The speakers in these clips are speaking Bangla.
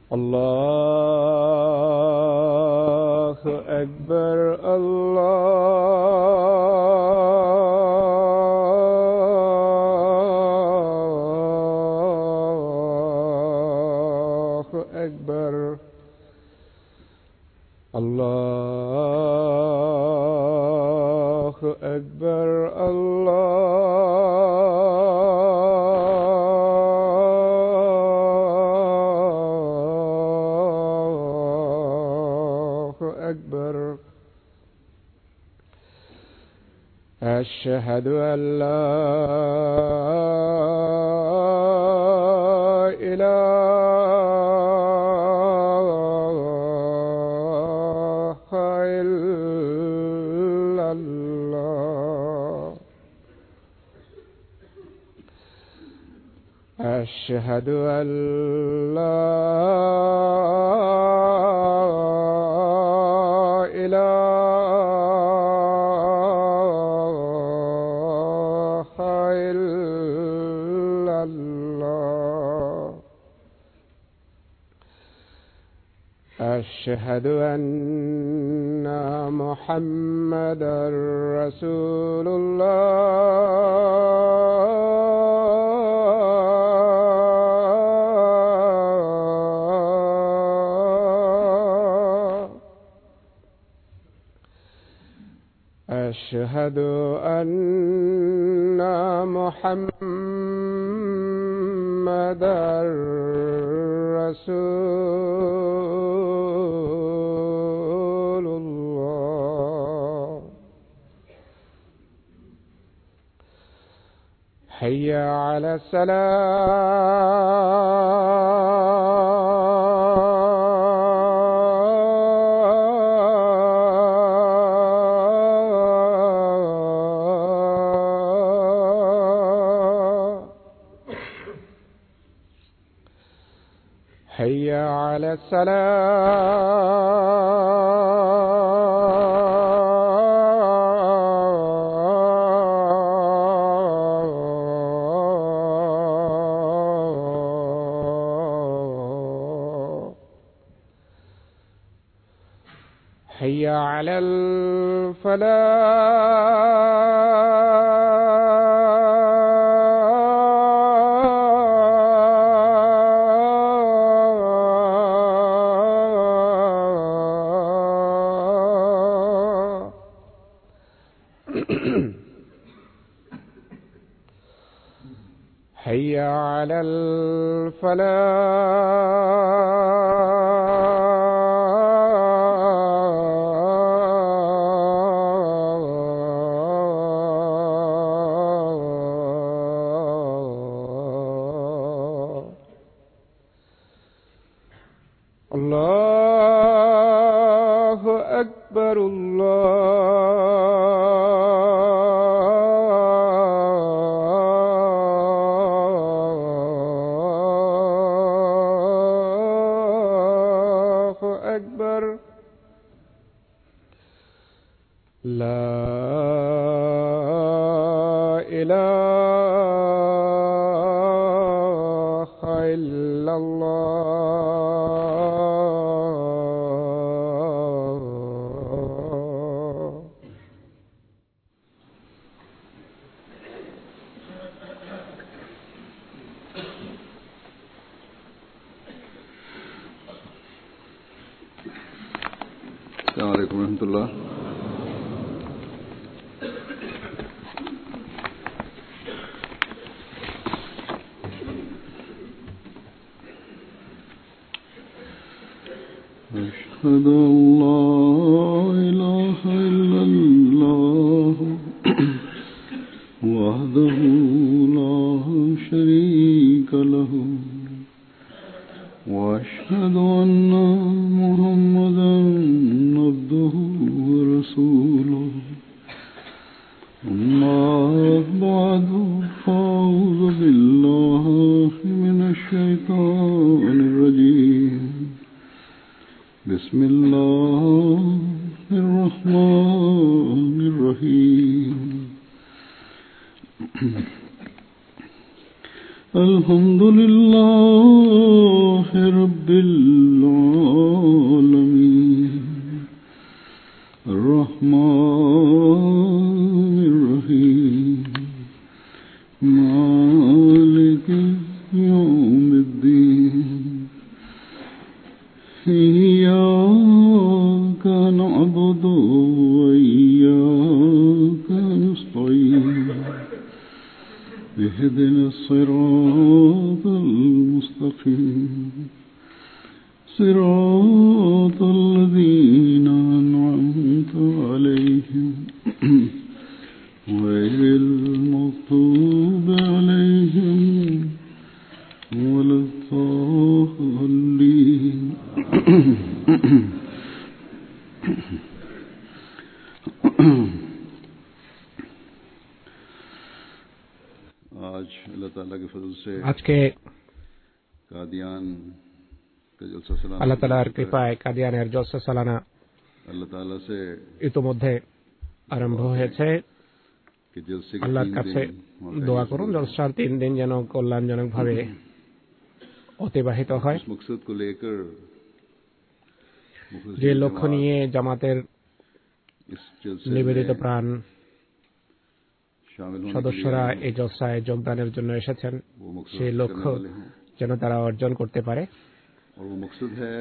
الله أكبر الله أكبر الله أكبر الله أكبر. أشهد أن لا إله إلا الله. أشهد أن لا إله إلا الله. أشهد أن محمدا رسول الله. أشهد أن محمدا رسول الله. حي على الصلاة. حي على الصلاة. حي على الفلاح. حي على الفلاح. الله أكبر الله أكبر. لا إله إلا الله. السلام عليكم ورحمة الله. أشهد أن لا إله إلا الله وحده لا شريك له وأشهد أن محمدا عبده ورسوله. أما بعد فأعوذ بالله من الشيطان الرجيم. بسم الله الرحمن الرحيم. الحمد لله رب رب العالمين الرحمن الرحيم مالك يوم الدين إياك نعبد وإياك نستعين اهدنا الصراط المستقيم صراط الذين أنعمت عليهم غير المغضوب عليهم ولا الضالين आज अल्लाह ताला के फजल से আজকে कादियान का जलसा सालाना আল্লাহ তাআলার কৃপায় কাদিয়ানের জলসা সালানা अल्लाह ताला से ইতোমধ্যে আরম্ভ হয়েছে। कि जलसे के আল্লাহর 3 কাছে दिन দোয়া করুন জলসার 3 দিন যেন কল্যাণজনকভাবে অতিবাহিত হয়। इस मकसद को लेकर যে লক্ষ্য নিয়ে জামাতের इस जलसे নিবেদিত में প্রাণ शामिल होने के সদস্যরা लिए এই জলসায় যোগদানের জন্য এসেছেন, वो मकसद সেই करने লক্ষ্য वाले हैं যেন তারা অর্জন করতে পারে। और वो मकसद है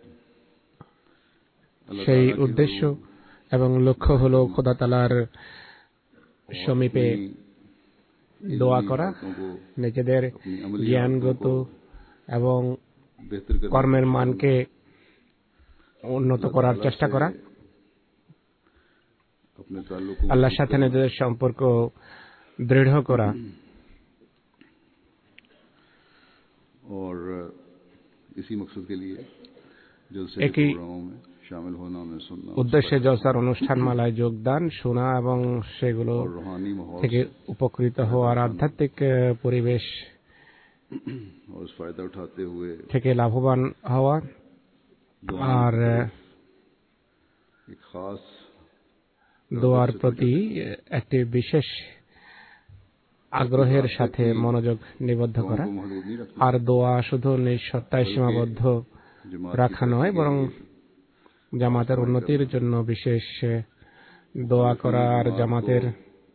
अल्लाह সেই ताला की উদ্দেশ্য हुजूर এবং লক্ষ্য হলো খোদা তাআলার और সমীপে अपनी দোয়া इल्मी করা, बातों को নিজেদের अपनी अमली জ্ঞানগত बातों को এবং बेहतर करने কর্মের की মানকে উন্নত করার চেষ্টা করা, अपने ताल्लुक আল্লাহর সাথে নিজেদের সম্পর্ক দৃঢ় করা। और इसी मकसद के लिए जलसे एक के ही प्रोग्रामों में शामिल होना में सुनना উদ্দেশ্যে জলসার অনুষ্ঠানমালায় যোগদান, শোনা এবং সেগুলো और रूहानी माहौल থেকে से উপকৃত হওয়ার আধ্যাত্মিক পরিবেশ और उस फायदा उठाते हुए থেকে লাভবান হওয়া আর एक खास দোয়ার প্রতি একটি বিশেষ আগ্রহের সাথে মনোযোগ নিবদ্ধ করা। को महदूद नहीं रखते আর দোয়া শুধু নিঃসত্তায় সীমাবদ্ধ जमात রাখা নয়, বরং জামাতের উন্নতির জন্য বিশেষ দোয়া করা আর জামাতের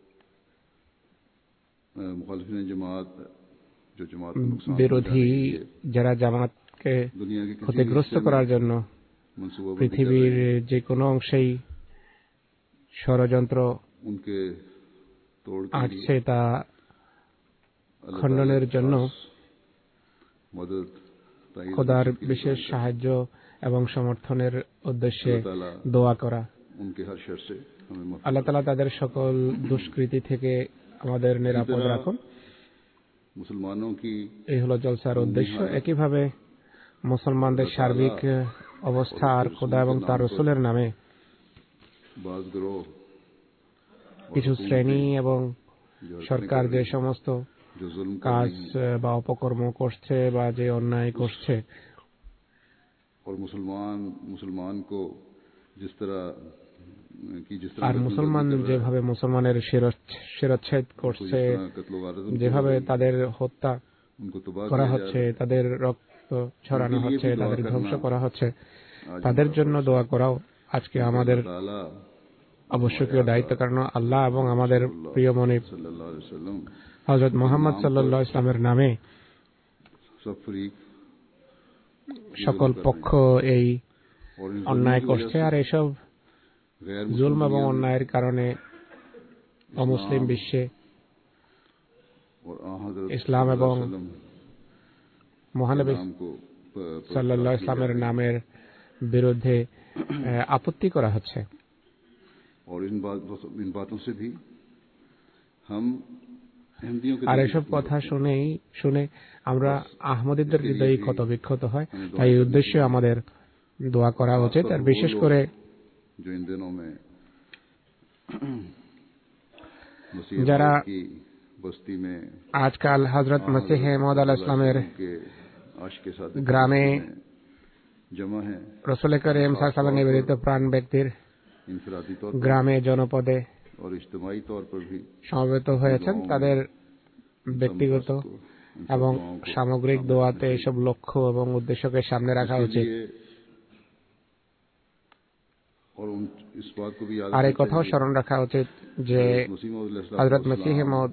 मुखालिफिन जमात जो जमात को नुकसान বিরোধী যারা জামাতকে दुनिया के किसी ক্ষতিগ্রস্ত করার জন্য मनसूबाबंदी कर পৃথিবীর रहे हैं, যে কোনো অংশেই ষড়যন্ত্র उनके तोड़ के लिए আসছে তা अल्लाह খণ্ডনের ताला জন্য खास मदद ताईद খোদার नसीब की বিশেষ दुआ সাহায্য এবং সমর্থনের উদ্দেশ্যে अल्लाह ताला দোয়া করা। उनके हर शर से हमें महफूज আল্লাহ তাআলা তাদের সকল দুষ্কৃতি থেকে আমাদের নিরাপদ तरह রাখুন। मुसलमानों की এই হলো জলসার উদ্দেশ্য। একইভাবে মুসলমানদের সার্বিক অবস্থা আর খোদা এবং তার রসুলের নামে बाज गिरोह কিছু শ্রেণী এবং जो সরকার যে সমস্ত जो जुल्म कर কাজ रही हैं বা অপকর্ম করছে বা যে অন্যায় করছে, और मुसलमान को जिस तरह আর মুসলমান যেভাবে মুসলমানের শিরচ্ছেদ করছে, যেভাবে তাদের হত্যা उनको तबाह করা किया হচ্ছে, जा रहा है। তাদের রক্ত ছড়ানো उनके लिए হচ্ছে, भी दुआ তাদের ধ্বংস करना করা হচ্ছে, आज তাদের हमारा জন্য দোয়া করাও আজকে আমাদের अल्लाह ताला আবশ্যকীয় দায়িত্ব। কারণ আল্লাহ এবং আমাদের প্রিয় মনি सल्लल्लाहु अलैहि वसल्लम হযরত মুহাম্মদ সাল্লাল্লাহু আলাইহি ওয়াসাল্লামের নামে सब फरीक সকল পক্ষ এই और इन অন্যায় जुल्म की করছে। वजह আর से এসব गैर জুলম এবং मुसलमान অন্যায়ের কারণে অমুসলিম বিশ্বে और हज़रत ইসলাম এবং মহানবী नाम को সাল্লাল্লাহু আলাইহি ওয়াসাল্লামের নামের বিরুদ্ধে আপত্তি করা হচ্ছে। और इन बातों से भी हम अहमदियों के আর दिल এসব में কথা শুনে আমরা আহমদীদের হৃদয়ে ক্ষত বিক্ষত হয়। তাই এই উদ্দেশ্যে আমাদের দোয়া করা উচিত। আর বিশেষ করে जो इन दिनों में যারা की बस्ती में আজকাল হযরত মসিহ মওউদ আলাইহিস সালামের के आशिक के साथ গ্রামে जमा है, রাসূল করিম সাল্লাল্লাহু আলাইহি ওয়াসাল্লাম নিবেদিত প্রাণ ব্যক্তির इनफरादी तौर গ্রামে জনপদে और इज्तिमाई तौर पर भी সমবেত হয়েছেন, তাদের ব্যক্তিগত এবং সামগ্রিক দোয়াতে এইসব লক্ষ্য এবং উদ্দেশ্যকে সামনে রাখা উচিত। আর এই কথাও স্মরণ রাখা উচিত যে হযরত মসিহ মাউদ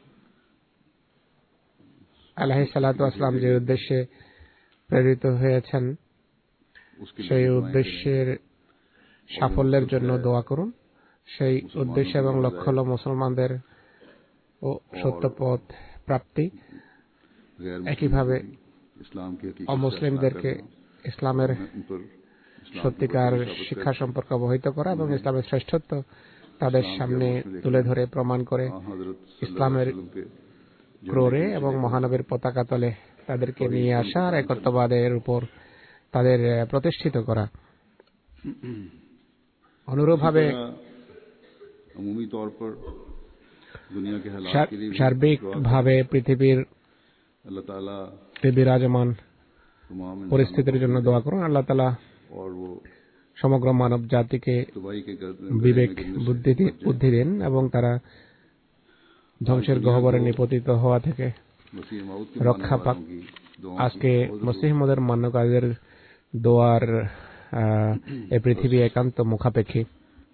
আলাইহিস সালাতু ওয়াস সালাম যে উদ্দেশ্যে প্রেরিত হয়েছেন সেই উদ্দেশ্যের সাফল্যের জন্য দোয়া করুন। সেই উদ্দেশ্য এবং লক্ষ্য হল মুসলমানদের ও সত্য পথ প্রাপ্তি, একইভাবে অমুসলিমদেরকে ইসলামের সত্যিকার শিক্ষা সম্পর্কে অবহিত করা এবং ইসলামের শ্রেষ্ঠত্ব তাদের সামনে তুলে ধরে প্রমাণ করে ইসলামের ক্রোড়ে এবং মহানবীর পতাকা তলে তাদেরকে নিয়ে আসা আর একত্ববাদের উপর তাদের প্রতিষ্ঠিত করা। অনুরূপভাবে সার্বিকভাবে পৃথিবীর বিরাজমান পরিস্থিতির জন্য দোয়া করুন। আল্লাহ তাআলা সমগ্র মানব জাতিকে বিবেক বুদ্ধি দেন এবং তারা ধ্বংসের গহ্বরে নিপতিত হওয়া থেকে রক্ষা পাক। আজকে মসিহ মাউদের মান্যকারীদের দোয়ার এই পৃথিবী একান্ত মুখাপেক্ষী।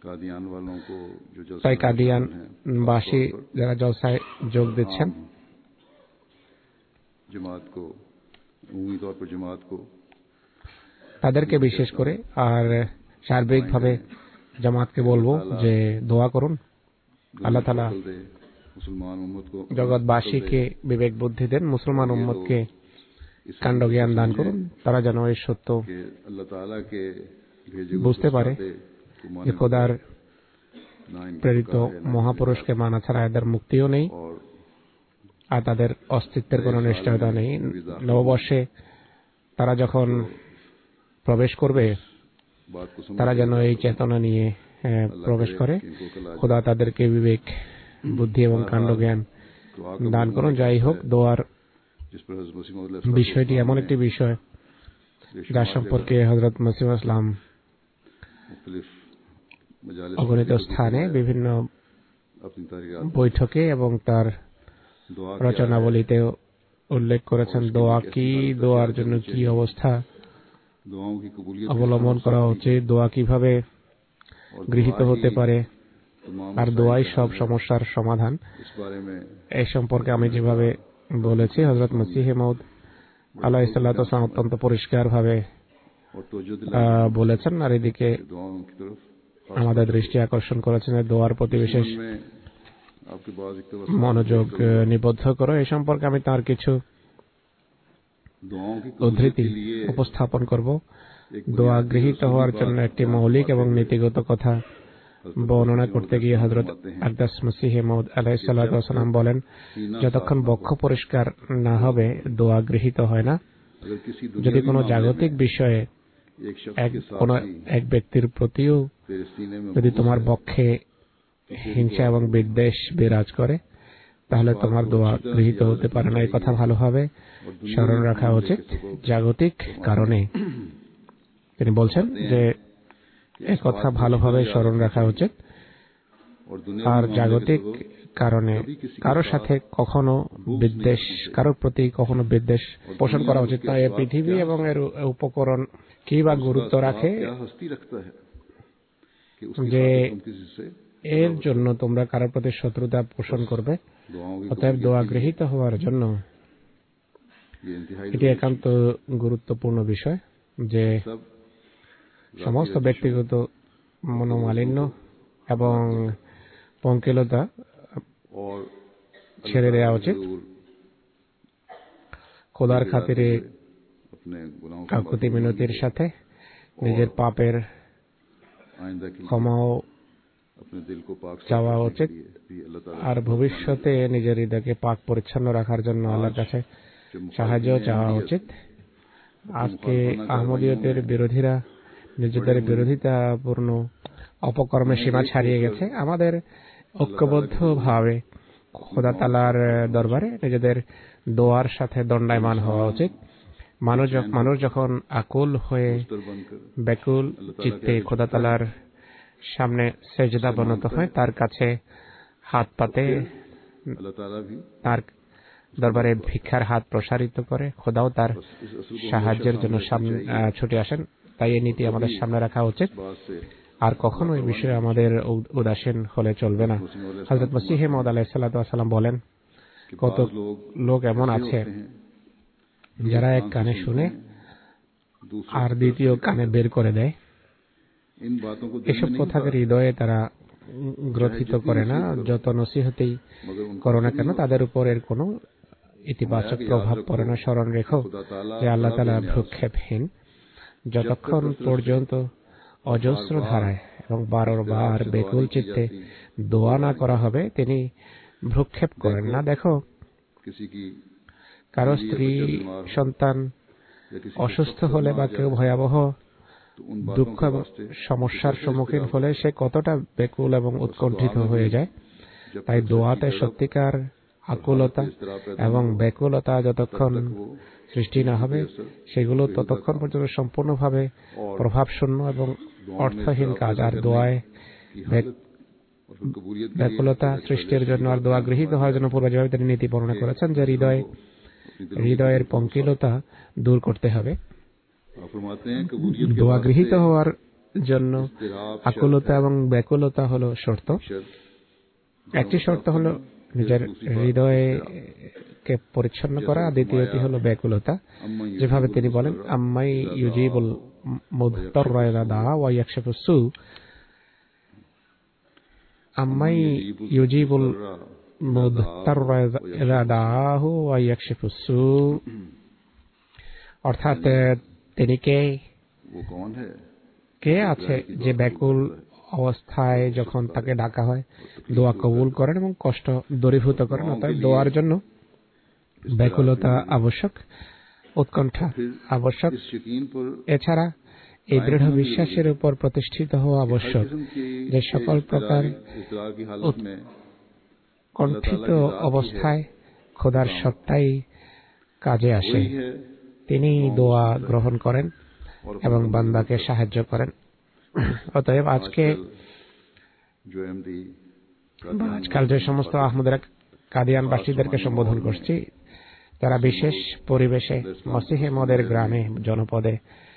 তাই কাদিয়ানবাসী যারা জলসায় যোগ দিচ্ছেন তাদেরকে বিশেষ করে আর সার্বিকভাবে জামাতকে বলবো যে দোয়া করুন, আল্লাহ তাআলা জগৎবাসীকে বিবেক বুদ্ধি দেন, মুসলমান উম্মতকে কাণ্ড জ্ঞান দান করুন, তারা যেন এই সত্য বুঝতে পারে যে খোদার প্রেরিত মহাপুরুষকে মানা ছাড়া এদের মুক্তিও নেই আর তাদের অস্তিত্বের কোনো নিশ্চয়তা নেই। নববর্ষে তারা যখন প্রবেশ করবে তারা যেন এই চেতনা নিয়ে প্রবেশ করে। খোদা তাদেরকে বিবেক বুদ্ধি এবং কাণ্ড জ্ঞান দান করুন। যাই হোক, দোয়ার বিষয়টি এমন একটি বিষয় যার সম্পর্কে হযরত মসিহ মাউদ ইসলাম অগণিত স্থানে বিভিন্ন বৈঠকে এবং তার রচনাবলীতে উল্লেখ করেছেন। দোয়া কি, দোয়ার জন্য কি অবস্থা অবলম্বন করা উচিত, দোয়া কিভাবে গৃহীত হতে পারে, আর দোয়াই সব সমস্যার সমাধান। এই সম্পর্কে আমি যেভাবে বলেছি হযরত মসিহ মাউদ আলাইহিস সালাতু ওয়াস সালাম অত্যন্ত পরিষ্কারভাবে বলেছেন। আর এদিকে আমাদের দৃষ্টি আকর্ষণ করেছেন দোয়ার প্রতি বিশেষ মনোযোগ নিবদ্ধ করো। এই সম্পর্কে আমি তার কিছু উদ্ধৃতি উপস্থাপন করব। দোয়া গৃহীত হওয়ার জন্য একটি মৌলিক এবং নীতিগত কথা বর্ণনা করতে গিয়ে হযরত আকদাস মসিহ মাউদ আলাইহিস সালাতু ওয়াস সালাম বলেন, যতক্ষণ বক্ষ পরিষ্কার না হবে দোয়া গৃহীত হয় না। যদি কোনো জাগতিক বিষয়ে এক ব্যক্তির প্রতিও যদি তোমার বক্ষে হিংসা এবং বিদ্বেষ বিরাজ করে তাহলে তোমার দোয়া গৃহীত হতে পারে না। এই কথা ভালোভাবে স্মরণ রাখা উচিত। জাগতিক কারণে তিনি বলছেন যে এই কথা ভালোভাবে স্মরণ রাখা উচিত। আর জাগতিক কারণে কারোর সাথে কখনো বিদ্বেষ, কারোর প্রতি কখনো বিদ্বেষ পোষণ করা উচিত না। এই পৃথিবী এবং এর উপকরণ কি বা গুরুত্ব রাখে যে এর জন্য তোমরা কারোর প্রতি শত্রুতা পোষণ করবে। অতএব দোয়া গৃহীত হওয়ার জন্য এটি একান্ত গুরুত্বপূর্ণ বিষয় যে সমস্ত ব্যক্তিগত মনোমালিন্য এবং পঙ্কিলতা ছেড়ে দেওয়া উচিত। খোদার খাতিরে কাকুতি মিনতির সাথে নিজের পাপের ক্ষমাও চাওয়া উচিত আর ভবিষ্যতে নিজের হৃদয়কে পাক পরিচ্ছন্ন রাখার জন্য আল্লাহর কাছে সাহায্য চাওয়া উচিত। আজকে আহমদিয়তের বিরোধীরা নিজেদের বিরোধিতাপূর্ণ অপকর্মে সীমা ছাড়িয়ে গেছে। আমাদের ঐক্যবদ্ধভাবে খোদা তাআলার দরবারে নিজেদের দোয়ার সাথে দণ্ডায়মান হওয়া উচিত। মানুষ যখন আকুল হয়ে ব্যাকুল চিত্তে খোদা তাআলার সামনে সেজদাবনত হয়, তার কাছে হাত পাতে, তার দরবারে ভিক্ষার হাত প্রসারিত করে, খোদাও তার সাহায্যের জন্য ছুটে আসেন। তাই এই নীতি আমাদের সামনে রাখা উচিত, আর কখনো এই বিষয়ে আমাদের উদাসীন হলে চলবে না। হযরত মসিহ মাউদ আলাইহিস সালাম বলেন, কত লোক এমন আছে যারা এক কানে শুনে আর দ্বিতীয় কানে বের করে দেয়। এসব কথাকে হৃদয়ে তারা গ্রথিত করে না। যত নসিহতই করো না কেন, তাদের উপর এর কোনো ইতিবাচক প্রভাব পড়ে না। স্মরণ রেখো যে আল্লাহ তাআলা ভ্রুক্ষেপহীন। যতক্ষণ পর্যন্ত অজস্র ধারায় এবং বারবার বেকুল চিত্তে দোয়া না করা হবে, তিনি ভ্রুক্ষেপ করেন না। দেখো, কারো স্ত্রী সন্তান অসুস্থ হলে বা কেউ ভয়াবহ দুঃখ এবং সমস্যার সম্মুখীন হলে সে কতটা বেকুল এবং উৎকণ্ঠিত হয়ে যায়। তাই দোয়াতে সত্যিকার আকুলতা এবং বেকুলতা যতক্ষণ সৃষ্টি না হবে, সেগুলো ততক্ষণ পর্যন্ত সম্পূর্ণভাবে প্রভাবশূন্য এবং অর্থহীন কাজ। আর দোয়ায় ব্যাকুলতা সৃষ্টির জন্য আর দোয়া গৃহীত হওয়ার জন্য পূর্বে যেভাবে তিনি নীতি বর্ণনা করেছেন যে হৃদয়ের পঙ্কিলতা দূর করতে হবে। দোয়া গৃহীত হওয়ার জন্য আকুলতা এবং ব্যাকুলতা হলো শর্ত। একটি শর্ত হলো নিজের হৃদয়কে পরিচ্ছন্ন করা, দ্বিতীয়টি হলো ব্যাকুলতা। যেভাবে তিনি বলেন, আম্মাই ইউজিবুল মুদতাররা ইযা দাআ ওয়া ইয়াকশিফুস সু, আম্মাই ইউজিবুল মুদতাররা ইযা দাআহু ওয়া ইয়াকশিফুস সু, অর্থাৎ তিনি কে আছে যে ব্যাকুল অবস্থায় যখন তাকে ডাকা হয় দোয়া কবুল করেন এবং কষ্ট দূরীভূত করেন। অর্থাৎ দোয়ার জন্য ব্যাকুলতা আবশ্যক, উৎকণ্ঠা আবশ্যক। এছাড়া এই দৃঢ় বিশ্বাসের উপর প্রতিষ্ঠিত হওয়া আবশ্যক যে সকল প্রকার উৎকণ্ঠিত অবস্থায় খোদার সত্তাই কাজে আসে। তিনি দোয়া গ্রহণ করেন এবং বান্দাকে সাহায্য করেন। অতএব আজকাল যে সমস্ত আহমদের কাদিয়ানবাসীদেরকে সম্বোধন করছি, তারা বিশেষ পরিবেশে মসিহ মাউদের গ্রামে জনপদে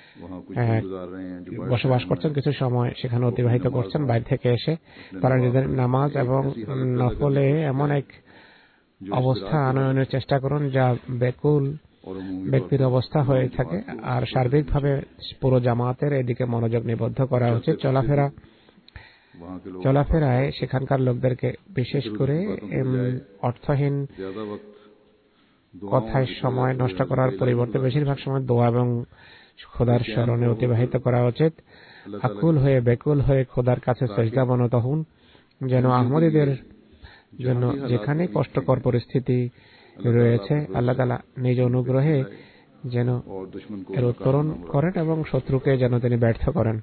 বসবাস করছেন, কিছু সময় সেখানে অতিবাহিত করছেন। বাইরে থেকে এসে তারা নিজেদের নামাজ এবং নফলে এমন এক অবস্থা আনয়নের চেষ্টা করুন যা বেকুল ব্যক্তির অবস্থা হয়ে থাকে। আর সার্বিকভাবে পুরো জামাতের এদিকে মনোযোগ নিবদ্ধ করা উচিত। চলাফেরায় সেখানকার লোকদেরকে বিশেষ করে অর্থহীন কথায় সময় নষ্ট করার পরিবর্তে বেশিরভাগ সময় দোয়া এবং খোদার স্মরণে অতিবাহিত করা উচিত। আকুল হয়ে বেকুল হয়ে খোদার কাছে সেজদাবনত হন, যেন আহমদীদের জন্য যেখানে কষ্টকর পরিস্থিতি রয়েছে আল্লাহ তাআলা নিজ অনুগ্রহে যেন এর উত্তরণ করেন এবং শত্রুকে যেন তিনি ব্যর্থ করেন।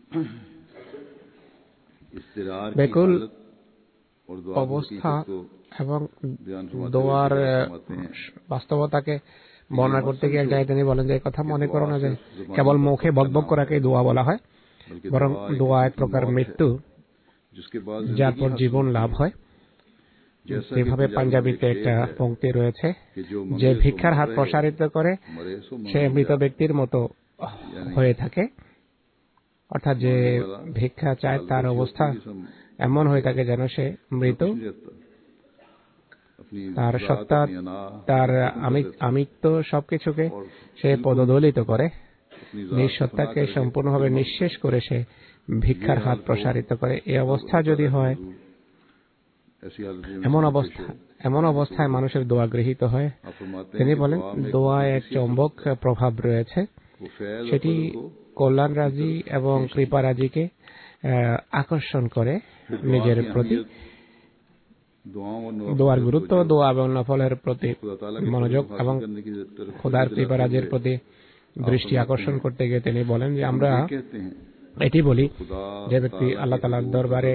বেকুল অবস্থা এবং দোয়ার বাস্তবতাকে বর্ণনা করতে গিয়ে এক জায়গায় তিনি বলেন যে, কথা মনে করো না যে কেবল মুখে বকবক করাকে দোয়া বলা হয়, বরং দোয়া এক প্রকার মৃত্যু যার পর জীবন লাভ হয়। এভাবে পাঞ্জাবিতে একটা পংক্তি রয়েছে, যে ভিক্ষার হাত প্রসারিত করে সে মৃত ব্যক্তির মতো হয়ে থাকে। অর্থাৎ যে ভিক্ষা চায় তার অবস্থা এমন হয়ে থাকে যেন সে মৃত। তার সত্তা, তার আমিত্ব সবকিছুকে সে পদদলিত করে, নিজ সত্তাকে সম্পূর্ণভাবে নিঃশেষ করে সে ভিক্ষার হাত প্রসারিত করে। এই অবস্থা যদি হয়, এমন অবস্থায় মানুষের দোয়া গৃহীত হয়। তিনি বলেন, দোয়ায় এক চৌম্বক প্রভাব রয়েছে, সেটি কল্যাণরাজি এবং কৃপারাজিকে আকর্ষণ করে নিজের প্রতি। দোয়ার গুরুত্ব, দোয়া এবং নফলের প্রতি মনোযোগ এবং খোদার কৃপারাজির প্রতি দৃষ্টি আকর্ষণ করতে গিয়ে তিনি বলেন যে, আমরা এটি বলি, যে ব্যক্তি আল্লাহ তাআলার দরবারে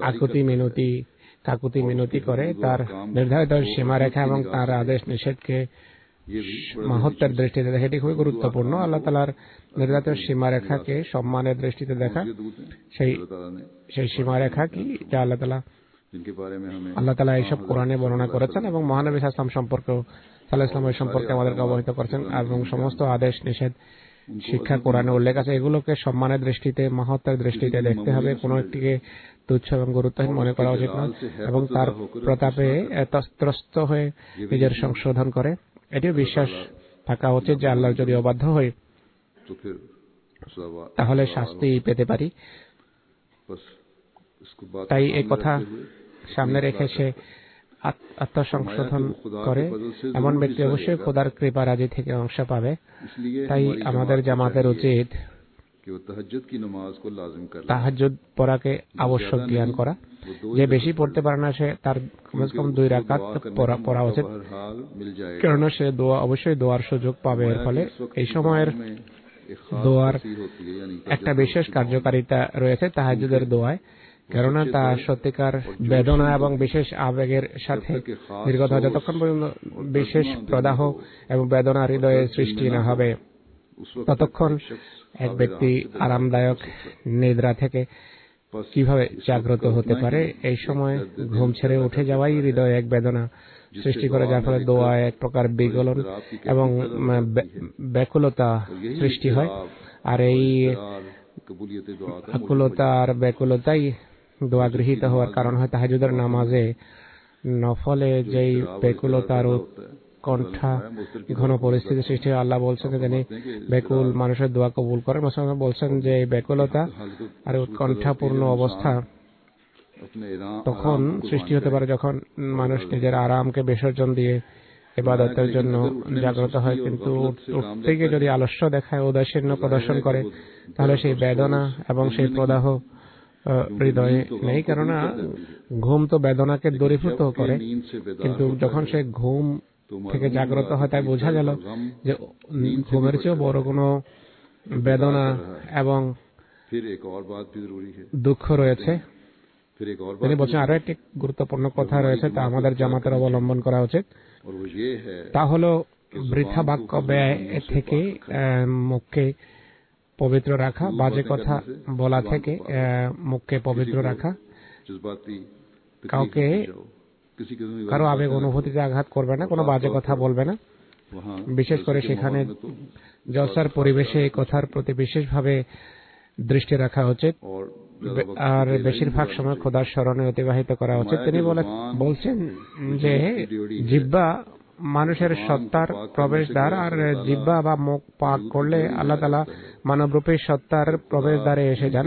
কাকুতি মিনতি করে, তার নির্ধারিত সীমারেখা এবং তার আদেশ নিষেধকে মাহাত্ম্যের দৃষ্টিতে দেখে। এটি খুবই গুরুত্বপূর্ণ। আল্লাহ তাআলার নির্ধারিত সীমারেখাকে সম্মানের দৃষ্টিতে দেখা, সেই সীমারেখা কি যা আল্লাহ তাআলা जिनके बारे में हमें আল্লাহ তাআলা এইসব কোরআনে বর্ণনা করেছেন এবং মহানবী সাল্লাল্লাহু আলাইহি ওয়াসাল্লাম সম্পর্কে আমাদেরকে অবহিত করেছেন এবং সমস্ত আদেশ নিষেধ শিক্ষা কোরআনে উল্লেখ আছে। এগুলোকে সম্মানের দৃষ্টিতে, মাহাত্ম্যের দৃষ্টিতে দেখতে হবে, কোনো একটিকে তুচ্ছ এবং গুরুত্বহীন মনে করা উচিত নয় এবং তার প্রতাপে ত্রস্ত হয়ে নিজের সংশোধন করে এটিও বিশ্বাস থাকা উচিত যে আল্লাহর যদি অবাধ্য হই তাহলে শাস্তি পেতে পারি। তাই এই কথা সামনে রেখে সে আত্মসংশোধন করে এমন ব্যক্তি অবশ্যই খোদার কৃপা রাজি থেকে অংশ পাবে। তাই আমাদের জামাতের উচিত তাহাজ্জুদ পড়াকে আবশ্যক জ্ঞান করা। যে বেশি পড়তে পারে না সে তার কমসে কম 2 রাকাত পড়া উচিত, কারণ সে দোয়া অবশ্যই দোয়ার সুযোগ পাবে। এর ফলে এই সময়ের দোয়ার একটা বিশেষ কার্যকারিতা রয়েছে তাহাজ্জুদের দোয়ায়, কেননা তা সত্যিকার বেদনা এবং বিশেষ আবেগের সাথে নির্গত হয়। যতক্ষণ পর্যন্ত বিশেষ প্রদাহ এবং বেদনা হৃদয়ে সৃষ্টি না হবে ততক্ষণ এক ব্যক্তি আরামদায়ক নিদ্রা থেকে কিভাবে জাগ্রত হতে পারে। এই সময় ঘুম ছেড়ে উঠে যাওয়াই হৃদয়ে এক বেদনা সৃষ্টি করে, যার ফলে দোয়ায় এক প্রকার বিগলন এবং ব্যাকুলতা সৃষ্টি হয়। আর এই আকুলতা আর ব্যাকুলতাই দোয়া গৃহীত হওয়ার কারণ হয়। তাহাজ্জুদের নামাজে নফলে যেই ব্যাকুলতার উৎকণ্ঠা ঘন পরিস্থিতি সৃষ্টি হয়, আল্লাহ বলছেন যে তিনি ব্যাকুল মানুষের দোয়া কবুল করেন। মুসলমান বলছেন যে এই ব্যাকুলতা আর উৎকণ্ঠাপূর্ণ অবস্থা তখন সৃষ্টি হতে পারে যখন মানুষ নিজের আরামকে বিসর্জন দিয়ে ইবাদতের জন্য জাগ্রত হয়, কিন্তু উঠতে গিয়ে যদি আলস্য দেখায়, উদাসীন্য প্রদর্শন করে, তাহলে সেই বেদনা এবং সেই প্রদাহ হৃদয়ে নেই। কেননা ঘুম তো বেদনাকে দূরীভূত করে, কিন্তু যখন সে ঘুম থেকে জাগ্রত হয় তাই বোঝা গেল যে ঘুমের চেয়েও বড় কোনো বেদনা এবং দুঃখ রয়েছে। তিনি বলছেন আরো একটি গুরুত্বপূর্ণ কথা রয়েছে, তা আমাদের জামাতের অবলম্বন করা উচিত। তা হলো বৃথা বাক্য ব্যয় থেকে মুখকে পবিত্র রাখা, বাজে কথা বলা থেকে মুখকে পবিত্র রাখা, কাউকে কারো আবেগ অনুভূতিতে আঘাত করবে না, কোনো বাজে কথা বলবে না। বিশেষ করে সেখানে জলসার পরিবেশে এই কথার প্রতি বিশেষভাবে দৃষ্টি রাখা উচিত আর বেশিরভাগ সময় খোদার স্মরণে অতিবাহিত করা উচিত। তিনি বলছেন যে জিহ্বা মানুষের সত্তার প্রবেশদ্বার, আর জিহ্বা বা মুখ পাক করলে আল্লাহ তাআলা মানবরূপী সত্তার প্রবেশদ্বারে এসে যান।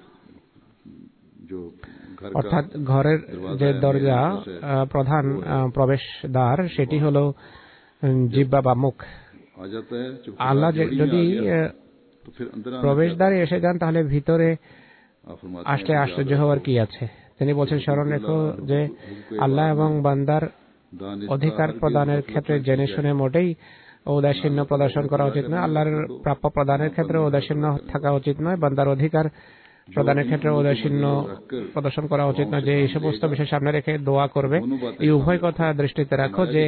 অর্থাৎ ঘরের যে দরজা, প্রধান প্রবেশদ্বার, সেটি হলো জিহ্বা বা মুখ। আল্লাহ যদি প্রবেশদ্বারে এসে যান তাহলে ভিতরে আসলে আশ্চর্য হওয়ার কি আছে। তিনি বলছেন স্মরণ রেখো যে আল্লাহ এবং বান্দার অধিকার প্রদানের ক্ষেত্রে জেনে শুনে মোটেই ঔদাসীন্য প্রদর্শন করা উচিত নয়। আল্লাহর প্রাপ্য প্রদানের ক্ষেত্রে ঔদাসীন্য থাকা উচিত নয়, বান্দার অধিকার প্রদানের ক্ষেত্রে ঔদাসীন্য প্রদর্শন করা উচিত নয়। যে এই সমস্ত বিষয় সামনে রেখে দোয়া করবে, এই উভয় কথা দৃষ্টিতে রাখো যে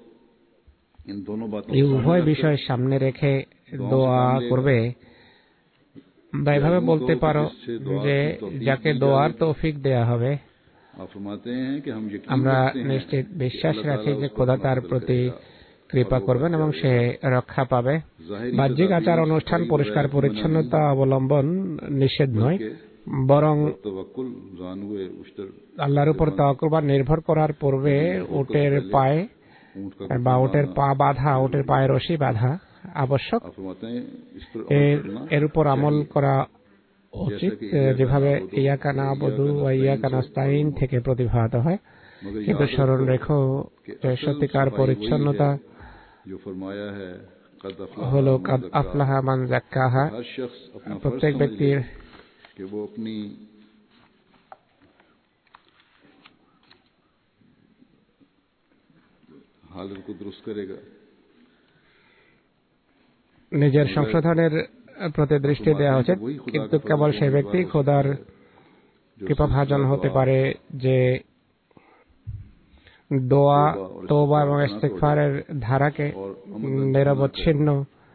এই উভয় বিষয় সামনে রেখে দোয়া করবে। বা এভাবে বলতে পারো যে যাকে দোয়ার তৌফিক দেয়া হবে, আমরা নিশ্চিত বিশ্বাস রাখি যে খোদা তার প্রতি কৃপা করবেন এবং সে রক্ষা পাবে। বাহ্যিক আচার অনুষ্ঠান পরিষ্কার পরিচ্ছন্নতা অবলম্বন নিষেধ নয়, বরং আল্লাহর উপর তাওয়াক্কুল বা নির্ভর করার পূর্বে উটের পায়ে বা উটের পা বাঁধা, উটের পায়ে রশি বাঁধা আবশ্যক। এর উপর আমল করা উচিত, যেভাবে ইয়াকা না'বুদু ওয়া ইয়াকা নাস্তাইন থেকে প্রতিভাত হয়। কিন্তু স্মরণ রেখো যে সত্যিকার পরিচ্ছন্নতা হলো কাদ আফলাহা মান যাক্কাহা। প্রত্যেক ব্যক্তির নিজের সংশোধনের প্রতি দৃষ্টি দেওয়া উচিত, কিন্তু কেবল সেই ব্যক্তি খোদার কৃপাভাজন হতে পারে যে দোয়া, তওবা এবং ইস্তিগফারের ধারাকে নিরবচ্ছিন্ন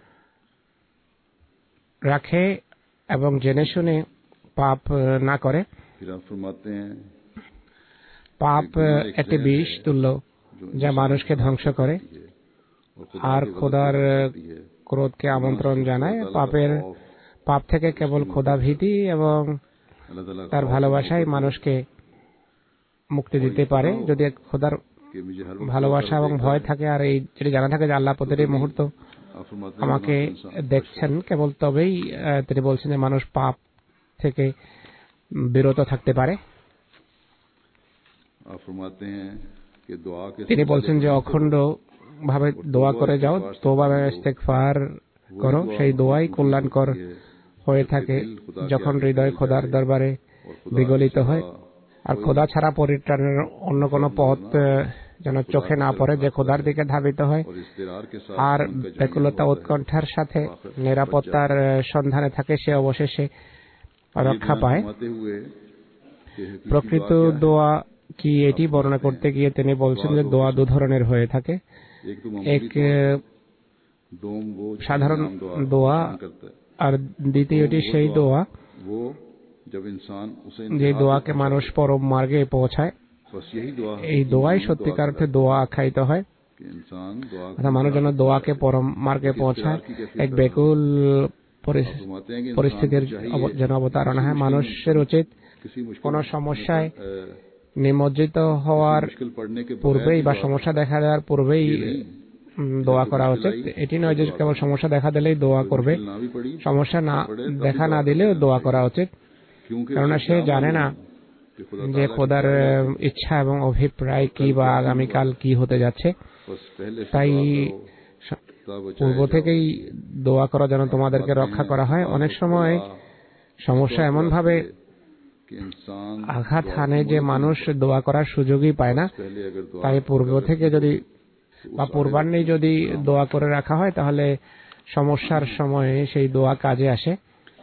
রাখে এবং জেনে শুনে পাপ না করে। পাপ একটি বিষ তুল্য যা মানুষকে ধ্বংস করে আর খোদার ক্রোধকে আমন্ত্রণ জানায়। পাপ থেকে কেবল খোদা ভীতি এবং তার ভালোবাসাই মানুষকে মুক্তি দিতে পারে। যদি খোদার ভালোবাসা এবং ভয় থাকে আর এই যেটি জানা থাকে যে আল্লাহ প্রতিটি মুহূর্ত আমাকে দেখছেন, কেবল তবেই তিনি বলছেন যে মানুষ পাপ থেকে বিরত থাকতে পারে। তিনি বলছেন যে অখণ্ড ভাবে দোয়া করে যাও, তোবা এবং ইস্তেগফার করো, সেই দোয়াই কল্যাণকর হয়ে থাকে যখন হৃদয় খোদার দরবারে বিগলিত হয়। আর খোদা ছাড়া পরিত্রাণের অন্য কোনো পথ যেন চোখে না পড়ে, যে খোদার দিকে ধাবিত হয় আর ব্যাকুলতা উৎকণ্ঠার সাথে নিরাপত্তার সন্ধানে থাকে, সে অবশেষে রক্ষা পায়। প্রকৃত দোয়া কি এটি বর্ণনা করতে গিয়ে তিনি বলছেন যে দোয়া দু ধরনের হয়ে থাকে। এক সাধারণ দোয়া আর দ্বিতীয়টি সেই দোয়া যে দোয়াকে মানুষ পরম মার্গে পৌঁছায়। এই দোয়াই সত্যিকার অর্থে দোয়া আখ্যায়িত হয়। মানুষ যেন দোয়াকে পরম মার্গে পৌঁছায়, এক ব্যাকুল পরিস্থিতির যেন অবতারণা হয়। মানুষের উচিত কোন সমস্যায় নিমজ্জিত হওয়ার পূর্বেই বা সমস্যা দেখা দেওয়ার পূর্বেই দোয়া করা উচিত। এটি নয় যে কেবল সমস্যা দেখা দিলেই দোয়া করবে, সমস্যা দেখা না দিলেও দোয়া করা উচিত, কেননা সে জানে না যে খোদার ইচ্ছা এবং অভিপ্রায় কি বা আগামীকাল কি হতে যাচ্ছে। তাই পূর্ব থেকেই দোয়া করা যেন তোমাদেরকে রক্ষা করা হয়। অনেক সময় সমস্যা এমন ভাবে আঘাত হানে যে মানুষ দোয়া করার সুযোগই পায় না। তাই পূর্ব থেকে যদি বা পূর্বাহ্নেই যদি দোয়া করে রাখা হয় তাহলে সমস্যার সময়ে সেই দোয়া কাজে আসে।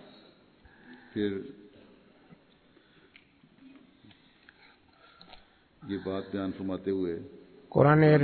কোরআনের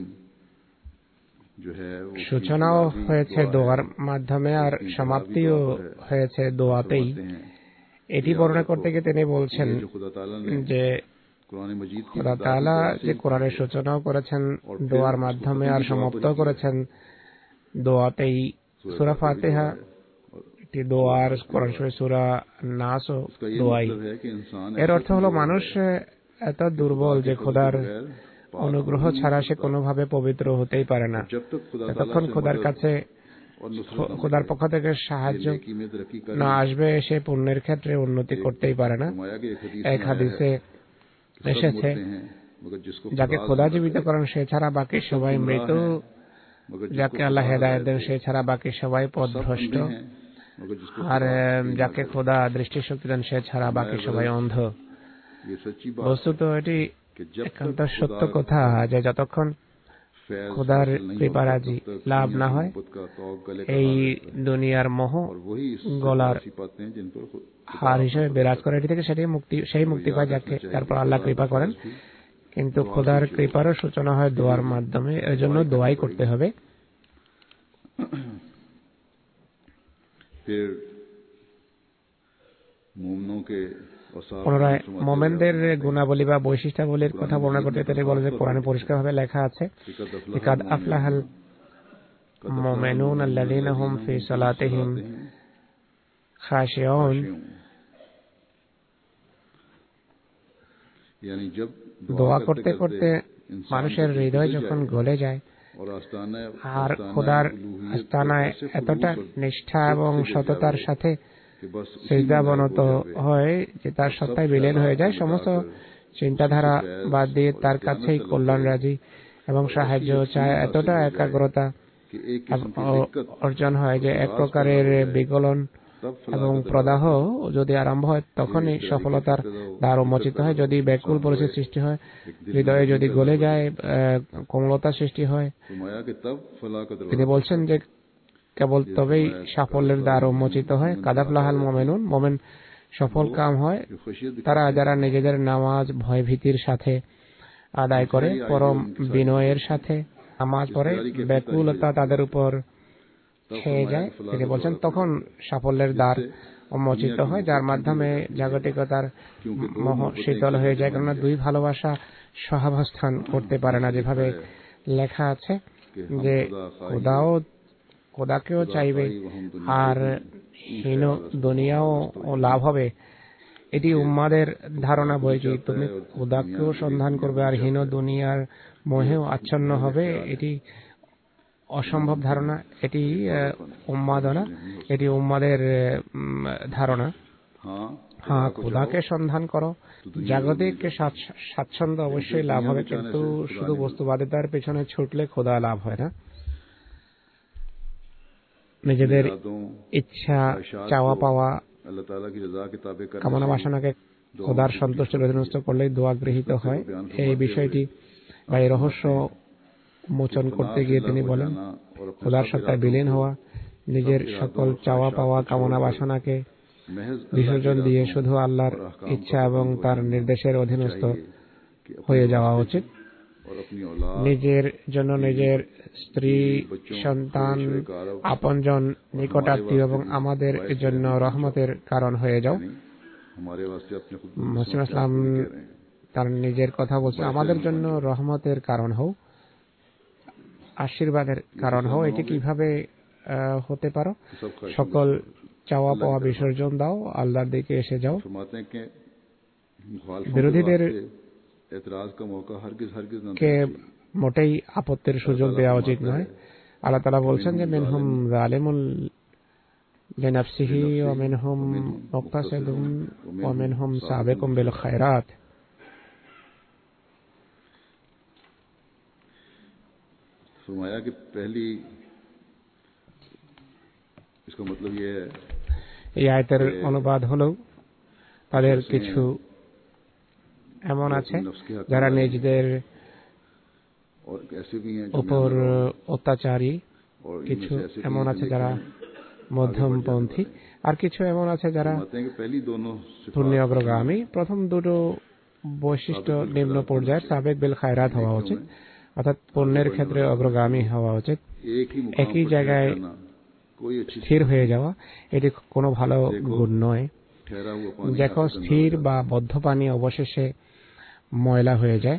সূচনাও হয়েছে দোয়ার মাধ্যমে আর সমাপ্তিও হয়েছে দোয়াতেই। এটি বর্ণনা করতে গিয়ে তিনি বলছেন যে খোদা তাআলা যে কোরআনের সূচনাও করেছেন দোয়ার মাধ্যমে আর সমাপ্ত করেছেন দোয়াতেই। সূরা ফাতিহা একটি দোয়ার কোরআন শরীফ সূরা নাসও দোয়াই। এর অর্থ হলো মানুষ এত দুর্বল যে খোদার অনুগ্রহ ছাড়া সে কোনোভাবে পবিত্র হতেই পারে না। যতক্ষণ খোদার কাছে খোদার পক্ষ থেকে সাহায্য না আসবে সে পুণ্যের ক্ষেত্রে উন্নতি করতেই পারে না। এক হাদিসে এসেছে, যাকে খোদা জীবিত করেন সে ছাড়া বাকি সবাই মৃত, যাকে আল্লাহ হেদায়েত দেন সে ছাড়া বাকি সবাই পথভ্রষ্ট, আর যাকে খোদা দৃষ্টিশক্তি দেন সে ছাড়া বাকি সবাই অন্ধ। বস্তুত এটি একান্ত সত্য কথা যে যতক্ষণ খোদার কৃপারাজি লাভ না হয় এই দুনিয়ার মোহ গলার হার হিসেবে বিরাজ করে। এটি থেকে সেই মুক্তি পায় যাকে তারপর আল্লাহ কৃপা করেন। কিন্তু খোদার কৃপারও সূচনা হয় দোয়ার মাধ্যমে, এর জন্য দোয়াই করতে হবে। পুনরায় মোমেনদের গুণাবলী বা বৈশিষ্ট্যাবলীর কথা বর্ণনা করতে তিনি বলেন যে কোরআনে পরিষ্কারভাবে লেখা আছে, কাদ আফলাহাল মুমিনুন আল্লাযীনা হুম ফি সালাতিহিম খাশিউন। দোয়া করতে করতে মানুষের হৃদয় যখন গলে যায় আর খোদার আস্তানায় এতটা নিষ্ঠা এবং সততার সাথে সিজদাবনত হয় যে তার সত্তায় বিলীন হয়ে যায়, সমস্ত চিন্তাধারা বাদ দিয়ে তার কাছেই কল্যাণরাজি এবং সাহায্য চায়, এতটা একাগ্রতা অর্জন হয় যে এক প্রকারের বিগলন এবং প্রদাহ যদি আরম্ভ হয় তখনই সফলতার দ্বার উন্মোচিত হয়। যদি ব্যাকুল পরিস্থিতি সৃষ্টি হয়, হৃদয়ে যদি গলে যায়, কোমলতা সৃষ্টি হয়, তিনি বলছেন যে কেবল তবেই সাফল্যের দ্বার উন্মোচিত হয়। কাদ আফলাহাল মুমিনুন, মুমিন সফল কাম হয় তারা যারা নিজেদের নামাজ ভয় ভীতির সাথে আদায় করে, পরম বিনয়ের সাথে নামাজ পড়ে, ব্যাকুলতা তাদের উপর ছেয়ে যায়। তিনি বলছেন তখন সাফল্যের দ্বার উন্মোচিত হয়, যার মাধ্যমে জাগতিকতার মোহ শীতল হয়ে যায়। কেননা দুই ভালোবাসা সহাবস্থান করতে পারে না। যেভাবে লেখা আছে যে খোদাকেও চাইবে আর হীন দুনিয়াও লাভ হবে। এটি উম্মাদের ধারণা বই যে তুমি খোদাকেও সন্ধান করবে আর হীন দুনিয়ার মোহেও আচ্ছন্ন হবে। এটি অসম্ভব ধারণা। এটি উম্মাদনা, এটি উম্মাদের ধারণা। হ্যাঁ, খোদাকে সন্ধান করো, জাগতিক স্বাচ্ছন্দ্য অবশ্যই লাভ হবে, কিন্তু শুধু বস্তুবাদিতার পেছনে ছুটলে খোদা লাভ হয় না। নিজেদের ইচ্ছা, চাওয়া পাওয়া, কামনা বাসনাকে খোদার সন্তুষ্টির অধীনস্থ করলেই দোয়া গৃহীত হয়। এই বিষয়টি বা এই রহস্য মোচন করতে গিয়ে তিনি বলেন, খোদার সত্তায় বিলীন হওয়া, নিজের সকল চাওয়া পাওয়া, কামনা বাসনাকে বিসর্জন দিয়ে শুধু আল্লাহর ইচ্ছা এবং তার নির্দেশের অধীনস্থ হয়ে যাওয়া উচিত। নিজের জন্য নিজের স্ত্রী, সন্তান, আপনজন, নিকটাত্মীয় এবং আমাদের জন্য রহমতের কারণ হয়ে যাও। মুসলিম ইসলাম তার নিজের কথা বলছে, আমাদের জন্য রহমতের কারণ হও, আশীর্বাদের কারণ হও। এটি কিভাবে হতে পারো? সকল চাওয়া পাওয়া বিসর্জন দাও, আল্লাহর দিকে এসে যাও। বিরোধীদের কে মোটেই আপত্তির সুযোগ দেওয়া উচিত নয়। আল্লাহ তাআলা বলছেন যে মিনহুম যালিমুন লিনাফসিহি ওয়া মিনহুম মুকতাসিদুন ওয়া মিনহুম সাবিকুম বিল খায়রাত। फरमाया कि पहली इसका मतलब ये है, এই আয়াতের অনুবাদ হলো তাদের কিছু এমন আছে যারা নিজেদের উপর অত্যাচারী, কিছু এমন আছে যারা মধ্যমপন্থী, আর কিছু এমন আছে যারা পুণ্য অগ্রগামী। প্রথম দুটো বৈশিষ্ট্য নিম্ন পর্যায়ের, সাবেক বিল খায়রাত হওয়া উচিত, অর্থাৎ পুণ্যের ক্ষেত্রে অগ্রগামী হওয়া উচিত। একই জায়গায় স্থির হয়ে যাওয়া, এটি কোনো ভালো গুণ নয়। দেখো, স্থির বা বদ্ধ পানি অবশেষে ময়লা হয়ে যায়।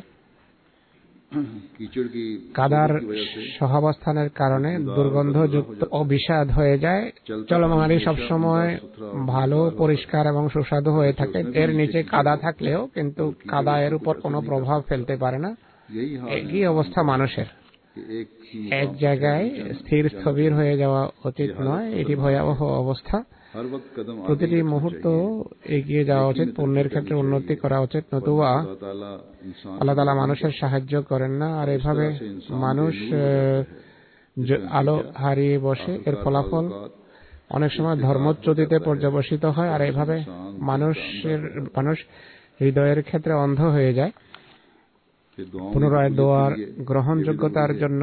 কাদার সহাবস্থানের কারণে দুর্গন্ধযুক্ত ও বিষাদ হয়ে যায়। চলমাহারি সবসময় ভালো, পরিষ্কার এবং সুস্বাদু হয়ে থাকে। এর নিচে কাদা থাকলেও কিন্তু কাদা এর উপর কোনো প্রভাব ফেলতে পারে না। একই অবস্থা মানুষের। এক জায়গায় স্থির স্থবির হয়ে যাওয়া উচিত নয়, এটি ভয়াবহ অবস্থা। প্রতিটি মুহূর্ত এগিয়ে যাওয়া উচিত, পুণ্যের ক্ষেত্রে উন্নতি করা উচিত, নতুবা আল্লাহ তাআলা মানুষের সাহায্য করেন না। আর এভাবে মানুষ আলো হারিয়ে বসে। এর ফলাফল অনেক সময় ধর্মচ্যুতিতে পর্যবসিত হয়। আর এভাবে মানুষ হৃদয়ের ক্ষেত্রে অন্ধ হয়ে যায়। পুনরায় দোয়ার গ্রহণযোগ্যতার জন্য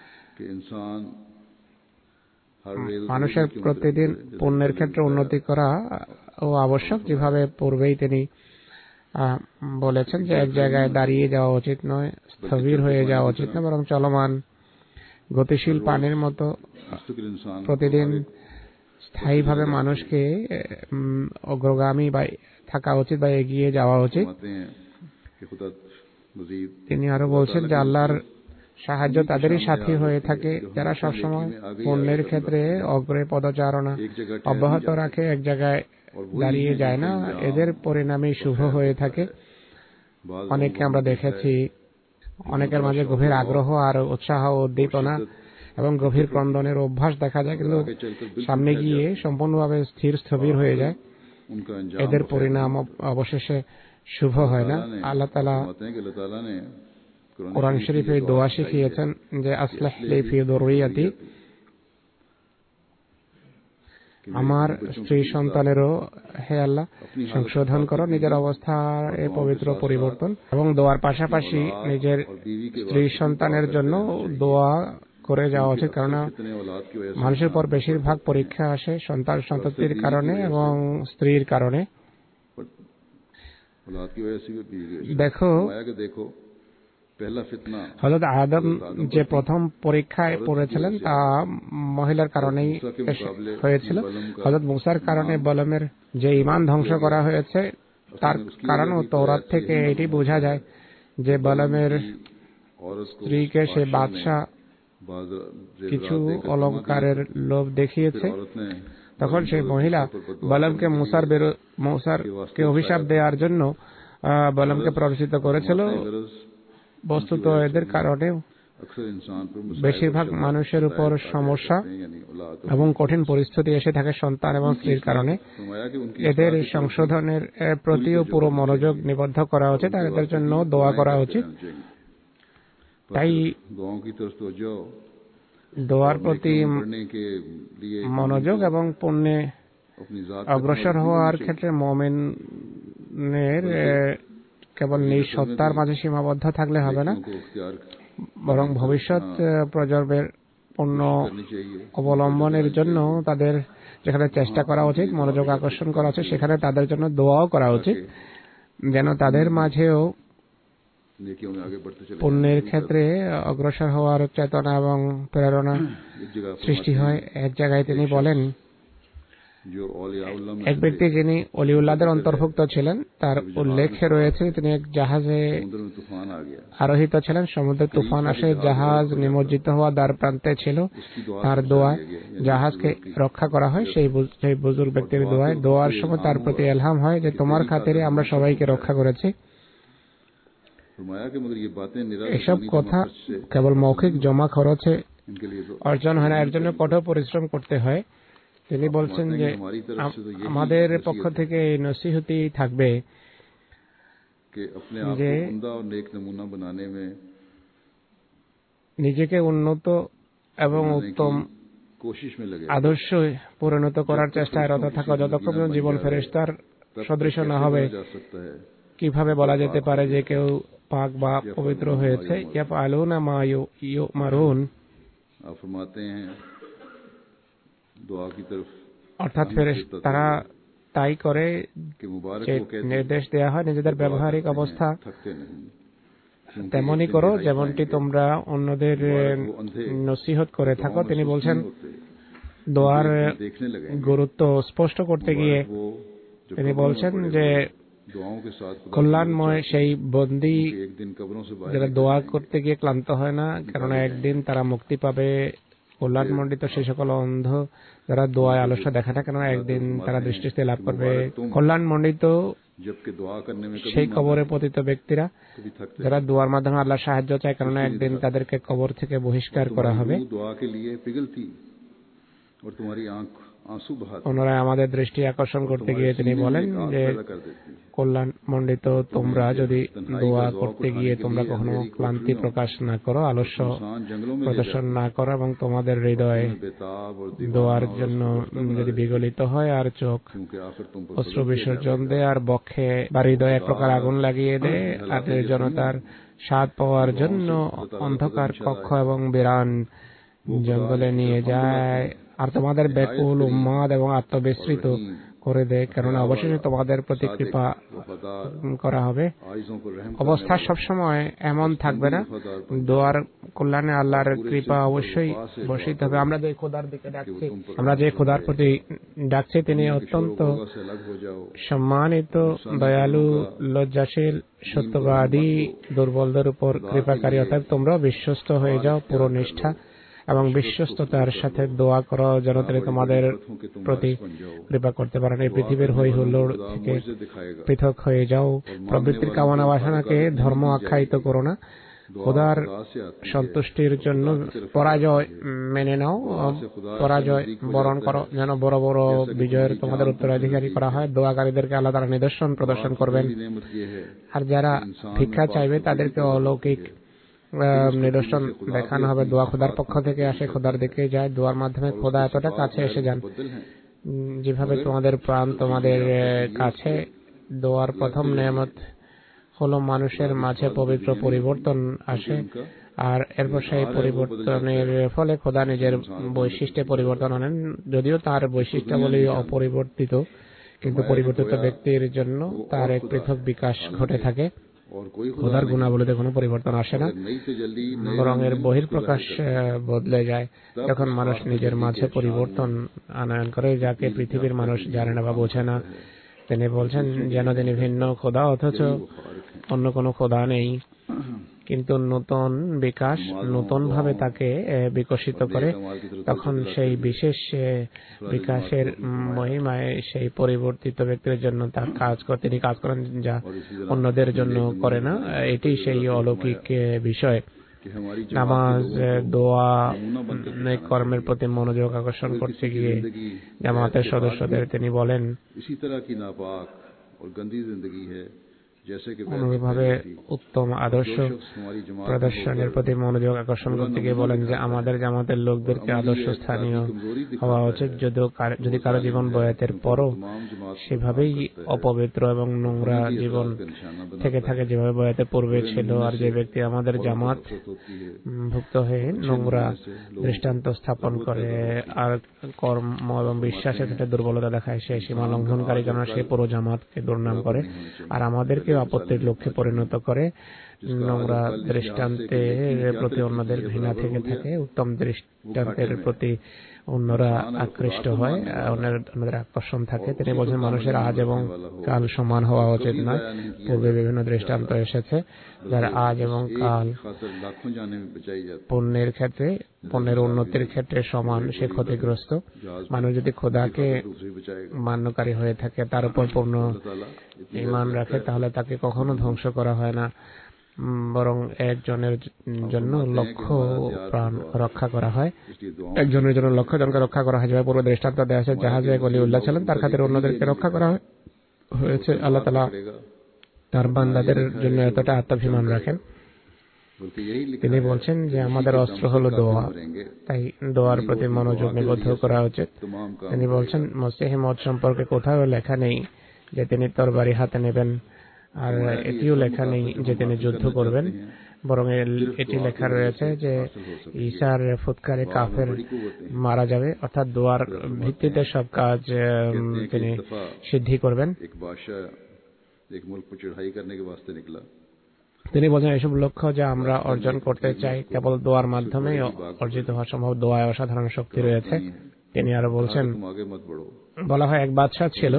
মানুষের প্রতিদিন পুণ্যের ক্ষেত্রে উন্নতি করা ও আবশ্যক। যেভাবে পূর্বেই তিনি বলেছেন যে এক জায়গায় দাঁড়িয়ে যাওয়া উচিত নয়, স্থবির হয়ে যাওয়া উচিত না, বরং চলমান গতিশীল পানির মতো প্রতিদিন স্থায়ীভাবে মানুষকে অগ্রগামী বা থাকা উচিত বা এগিয়ে যাওয়া উচিত। তিনি আরো বলছেন যে আল্লাহর সাহায্য তাদেরই সাথী হয়ে থাকে যারা সবসময় পুণ্যের ক্ষেত্রে অগ্রে পদচারণা অব্যাহত রাখে, এক জায়গায় দাঁড়িয়ে যায় না। এদের পরিণামই শুভ হয়ে থাকে। অনেককে আমরা দেখেছি, অনেকের মাঝে গভীর আগ্রহ আর উৎসাহ ও উদ্দীপনা এবং গভীর ক্রন্দনের অভ্যাস দেখা যায়, কিন্তু সামনে গিয়ে সম্পূর্ণভাবে স্থির স্থবির হয়ে যায়। এদের পরিণাম অবশেষে শুভ হয় না। আল্লাহ তাআলা কোরআন শরীফে দোয়া শিখিয়েছেন যে আসলিহ লি ফি যুররিয়াতি, আমার স্ত্রী সন্তানেরও হে আল্লাহ সংশোধন করো নিজের অবস্থার এ পবিত্র পরিবর্তন। এবং দোয়ার পাশাপাশি নিজের স্ত্রী সন্তানের জন্য দোয়া করে যাওয়া উচিত, কারণ মানুষের পর বেশিরভাগ পরীক্ষা আসে সন্তান সন্ততির কারণে এবং স্ত্রীর কারণে। দেখো, पहला फितना হযরত আদম যে প্রথম পরীক্ষায় পড়েছিলেন তা মহিলার কারণেই হয়েছিল। হযরত মুসার কারণে বলমের যে ঈমান ধ্বংস করা হয়েছে তার কারণও তওরাত থেকে এটি বোঝা যায় যে বলমের স্ত্রীকে সে বাদশা কিছু অলংকারের লোভ দেখিয়েছে, তখন সেই মহিলা বলমকে মুসারকে অভিশাপ দেওয়ার জন্য বলমকে প্ররোচিত করেছিল। বস্তুত এদের কারণে বেশিরভাগ মানুষের উপর সমস্যা এবং কঠিন পরিস্থিতি এসে থাকে সন্তান এবং স্ত্রীর কারণে। এদের সংশোধনের প্রতিও পুরো মনোযোগ নিবদ্ধ করা উচিত আর এদের জন্য দোয়া করা উচিত। তাই দোয়ার প্রতি মনোযোগ এবং পুণ্যে অগ্রসর হওয়ার ক্ষেত্রে মুমিনের কেবল নিজ সত্তার মাঝে সীমাবদ্ধ থাকলে হবে না, বরং ভবিষ্যৎ প্রজন্মের পূর্ণ অবলম্বনের জন্য তাদের যেখানে চেষ্টা করা উচিত, মনোযোগ আকর্ষণ করা উচিত, সেখানে তাদের জন্য দোয়াও করা উচিত, যেন তাদের মাঝেও পুণ্যের ক্ষেত্রে অগ্রসর হওয়ার চেতনা এবং প্রেরণা সৃষ্টি হয়। এক জায়গায় তিনি বলেন, এক ব্যক্তি যিনি অলিউল্লাহদের অন্তর্ভুক্ত ছিলেন, তার উল্লেখে রয়েছে তিনি এক জাহাজে আরোহিত ছিলেন, সমুদ্রে তুফান আসে, জাহাজ নিমজ্জিত হওয়া দ্বার প্রান্তে ছিল। তার দোয়ায় জাহাজকে রক্ষা করা হয়, সেই বুজুর্গ ব্যক্তির দোয়ার সময় তার প্রতি ইলহাম হয় যে তোমার খাতিরে আমরা সবাইকে রক্ষা করেছি। এসব কথা কেবল মৌখিক জমা খরচে অর্জন হয় না, এর জন্য কঠোর পরিশ্রম করতে হয়। তিনি বলছেন যে আমাদের পক্ষ থেকে এই নসিহতি থাকবে যে নিজেকে উন্নত এবং উত্তম আদর্শ পরিণত করার চেষ্টায় রত থাকা, যতক্ষণ জীবন ফেরেশতার সদৃশ না হবে। কিভাবে বলা যেতে পারে যে কেউ পাক বা পবিত্র হয়েছে? ইয়াফআলুনা মা ইউমারুন, অর্থাৎ তারা তাই করে যে নির্দেশ দেয়া হয়। নিজেদের ব্যবহারিক অবস্থা তেমনই করো যেমনটি তোমরা অন্যদের নসিহত করে থাকো। তিনি বলছেন দোয়ার গুরুত্ব স্পষ্ট করতে গিয়ে তিনি বলছেন যে কল্যাণময় সেই বন্দী যারা দোয়া করতে গিয়ে ক্লান্ত হয় না, কেননা একদিন তারা মুক্তি পাবে। কল্যাণমণ্ডিত সেই সকল অন্ধ যারা দোয়ায় আলস্য দেখে না, কেননা একদিন তারা দৃষ্টিশক্তি লাভ করবে। কল্যাণমণ্ডিত সেই কবরে পতিত ব্যক্তিরা যারা দোয়ার মাধ্যমে আল্লাহ সাহায্য চায়, কেননা একদিন তাদেরকে কবর থেকে বহিষ্কার করা হবে। পুনরায় আমাদের দৃষ্টি আকর্ষণ করতে গিয়ে তিনি বলেন যে কল্যাণমণ্ডিত তোমরা যদি দোয়া করতে গিয়ে তোমরা কখনো ক্লান্তি প্রকাশ না করো, আলস্য প্রদর্শন না করো এবং তোমাদের হৃদয়ে দোয়ার জন্য যদি বিগলিত হয় আর চোখ অশ্রু বিসর্জন দেয় আর বক্ষে বা হৃদয়ে এক প্রকার আগুন লাগিয়ে দেয় আর নির্জনতার স্বাদ পাওয়ার জন্য অন্ধকার কক্ষ এবং বিরান জঙ্গলে নিয়ে যায় আর তোমাদের ব্যাকুল উন্মাদ এবং আত্মবিস্মৃত করে দেয়, কেননা অবশেষে তোমাদের প্রতি কৃপা করা হবে। অবস্থা সবসময় এমন থাকবে না। দোয়ার কল্যাণে আল্লাহর কৃপা অবশ্যই বর্ষিত হবে। আমরা যে খোদার দিকে ডাকছি, আমরা যে খোদার প্রতি ডাকছি, তিনি অত্যন্ত সম্মানিত, দয়ালু, লজ্জাশীল, সত্যবাদী, দুর্বলদের উপর কৃপাকারী। অর্থাৎ তোমরা বিশ্বস্ত হয়ে যাও, পুরো নিষ্ঠা এবং বিশ্বস্ততার সাথে দোয়া করো যেন তিনি তোমাদের প্রতি কৃপা করতে পারেন। এই পৃথিবীর হই হুল্লোড় থেকে পৃথক হয়ে যাও। প্রবৃত্তির কামনা বাসনাকে ধর্ম আখ্যায়িত করো না। খোদার সন্তুষ্টির জন্য পরাজয় মেনে নাও, পরাজয় বরণ করো, যেন বড় বড় বিজয়ের তোমাদের উত্তরাধিকারী করা হয়। দোয়াকারীদেরকে আল্লাহ তাআলা নিদর্শন প্রদর্শন করবেন, আর যারা ভিক্ষা চাইবে তাদেরকে অলৌকিক নিদর্শন দেখানো হবে। দোয়া খোদার পক্ষ থেকে আসে, খোদার দিকে যায়। দোয়ার মাধ্যমে খোদা এতটা কাছে এসে যান, যেভাবে তোমাদের প্রাণ তোমাদের কাছে। দোয়ার প্রথম নেয়ামত হলো মানুষের মাঝে পবিত্র পরিবর্তন আসে, আর এরপর সেই পরিবর্তনের ফলে খোদা নিজের বৈশিষ্ট্যে পরিবর্তন আনেন। যদিও তার বৈশিষ্ট্যাবলী অপরিবর্তিত, কিন্তু পরিবর্তিত ব্যক্তির জন্য তার এক পৃথক বিকাশ ঘটে থাকে। খোদার গুণাবলীতে কোনো পরিবর্তন আসে না, বরং এর বহিঃপ্রকাশ বদলে যায় যখন মানুষ নিজের মাঝে পরিবর্তন আনয়ন করে, যাকে পৃথিবীর মানুষ জানে না বা বোঝে না। তিনি বলছেন যেন তিনি ভিন্ন খোদা, অথচ অন্য কোনো খোদা নেই, কিন্তু নতুন বিকাশ নতুন ভাবে তাকে বিকশিত করে। তখন সেই বিশেষ বিকাশের মহিমায় সেই পরিবর্তিত ব্যক্তির জন্য তিনি কাজ করেন যা অন্যদের জন্য করে না। এটি সেই অলৌকিক বিষয়। নামাজ, দোয়া, নেক কর্মের প্রতি মনোযোগ আকর্ষণ করতে গিয়ে জামাতের সদস্যদের তিনি বলেন অনুরূপভাবে উত্তম আদর্শ প্রদর্শনের প্রতি মনোযোগ আকর্ষণ করতে গিয়ে বলেন যে আমাদের জামাতের লোকদেরকে আদর্শ স্থানীয় হওয়া উচিত, যদি কারো জীবন বয়াতের পরও সেভাবেই অপবিত্র এবং নোংরা জীবন থেকে থাকে যেভাবে বয়াতের পূর্বে ছিল। আর যে ব্যক্তি আমাদের জামাত ভুক্ত হয়ে নোংরা দৃষ্টান্ত স্থাপন করে আর কর্ম এবং বিশ্বাসের ক্ষেত্রে দুর্বলতা দেখায়, সে সীমা লঙ্ঘনকারী, কেননা সে পুরো জামাতকে দুর্নাম করে আর আমাদেরকে আপত্তির লক্ষ্যে পরিণত করে। নোংরা দৃষ্টান্তের প্রতি অন্যদের ঘৃণা থেকে থাকে, উত্তম দৃষ্টান্তের প্রতি অন্যরা আকৃষ্ট হয়, অন্যদের আকর্ষণ থাকে। তিনি বলছেন মানুষের আজ এবং কাল সমান হওয়া উচিত নয়। পূর্বে বিভিন্ন দৃষ্টান্ত এসেছে যারা আজ এবং কাল পুণ্যের ক্ষেত্রে, পুণ্যের উন্নতির ক্ষেত্রে সমান, সে ক্ষতিগ্রস্ত। মানুষ যদি খোদাকে মান্যকারী হয়ে থাকে, তার উপর পূর্ণ ঈমান রাখে, তাহলে তাকে কখনো ধ্বংস করা হয় না, বরং একজনের জন্য লক্ষ প্রাণ রক্ষা করা হয়। একজনের জন্য লক্ষ জনকে রক্ষা করা হয়। যেভাবে পূর্ব দৃষ্টান্ত দেওয়া হয়েছে, জাহাজে ওলিউল্লাহ ছিলেন, তার খাতিরে অন্যদেরকে রক্ষা করা হয়েছে। আল্লাহ তাআলা তার বান্দাদের জন্য এতটা আত্মাভিমান রাখেন। তিনি বলছেন যে আমাদের অস্ত্র হলো দোয়া, তাই দোয়ার প্রতি মনোযোগ নিবদ্ধ করা উচিত। তিনি বলছেন মসিহ মওউদ সম্পর্কে কোথাও লেখা নেই যে তিনি তরবারি হাতে নেবেন, আর এটিও লেখা নেই যে তিনি যুদ্ধ করবেন, বরং এটি লেখা রয়েছে যে ঈসার ফুৎকারে কাফের মারা যাবে, অর্থাৎ দোয়ার ভিত্তিতে সব কাজ তিনি সিদ্ধি করবেন। তিনি বলেন এসব লক্ষ্য যা আমরা অর্জন করতে চাই কেবল দোয়ার মাধ্যমে অর্জিত হওয়া সম্ভব। দোয়ায় অসাধারণ শক্তি রয়েছে। তিনি আরো বলছেন, বলা হয় এক বাদশাহ ছিল,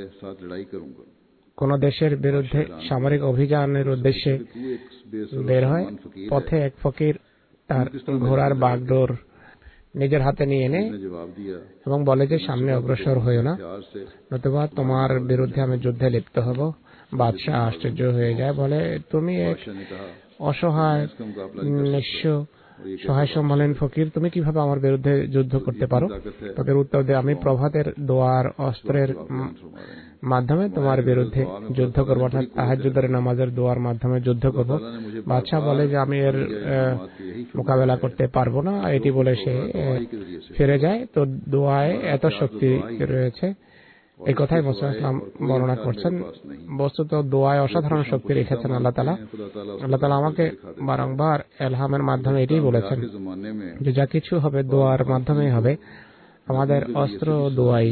কোন দেশের বিরুদ্ধে সামরিক অভিযানের উদ্দেশ্যে বের হয়। পথে এক ফকির তার ঘোড়ার বাগডোর নিজের হাতে নিয়ে এনে এবং বলে যে সামনে অগ্রসর হইও না, নতুবা তোমার বিরুদ্ধে আমি যুদ্ধে লিপ্ত হব। বাদশাহ আশ্চর্য হয়ে যায়, বলে তুমি এক অসহায় নিঃস্ব সহায় সম্বলেন ফকির, তুমি কিভাবে আমার বিরুদ্ধে যুদ্ধ করতে পারো? ফকির উত্তর দেয়, আমি প্রভাতের দোয়ার অস্ত্রের মাধ্যমে তোমার বিরুদ্ধে যুদ্ধ করবো, অর্থাৎ তাহাজ্জুদের নামাজের দোয়ার মাধ্যমে যুদ্ধ করব। বাদশাহ বলে যে আমি এর মোকাবেলা করতে পারবো না। এটি বলে সে ফিরে যায়। তো দোয়ায় এত শক্তি রয়েছে, এই কথাই মুহাম্মদ ইসলাম বর্ণনা করছেন। বস্তুত দোয়ায় অসাধারণ শক্তি রেখেছেন আল্লাহ তাআলা। আল্লাহ তাআলা আমাকে বারংবার এলহামের মাধ্যমে এটাই বলেছেন যে যা কিছু হবে দোয়ার মাধ্যমেই হবে। আমাদের অস্ত্র দোয়াই,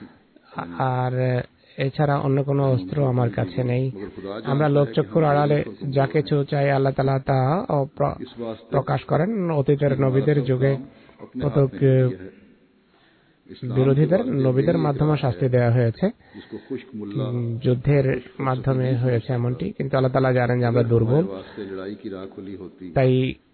আর এছাড়া অন্য কোনো অস্ত্র আমার কাছে নেই। আমরা লোকচক্ষুর আড়ালে যা কিছু চাই আল্লাহ তাআলা তা প্রকাশ করেন। অতীতের নবীদের যুগে কতক বিরোধীদের নবীদের মাধ্যমে শাস্তি দেওয়া হয়েছে, যুদ্ধের মাধ্যমে হয়েছে এমনটি, কিন্তু আল্লাহ তাআলা জানেন যে আমরা দুর্বল, তাই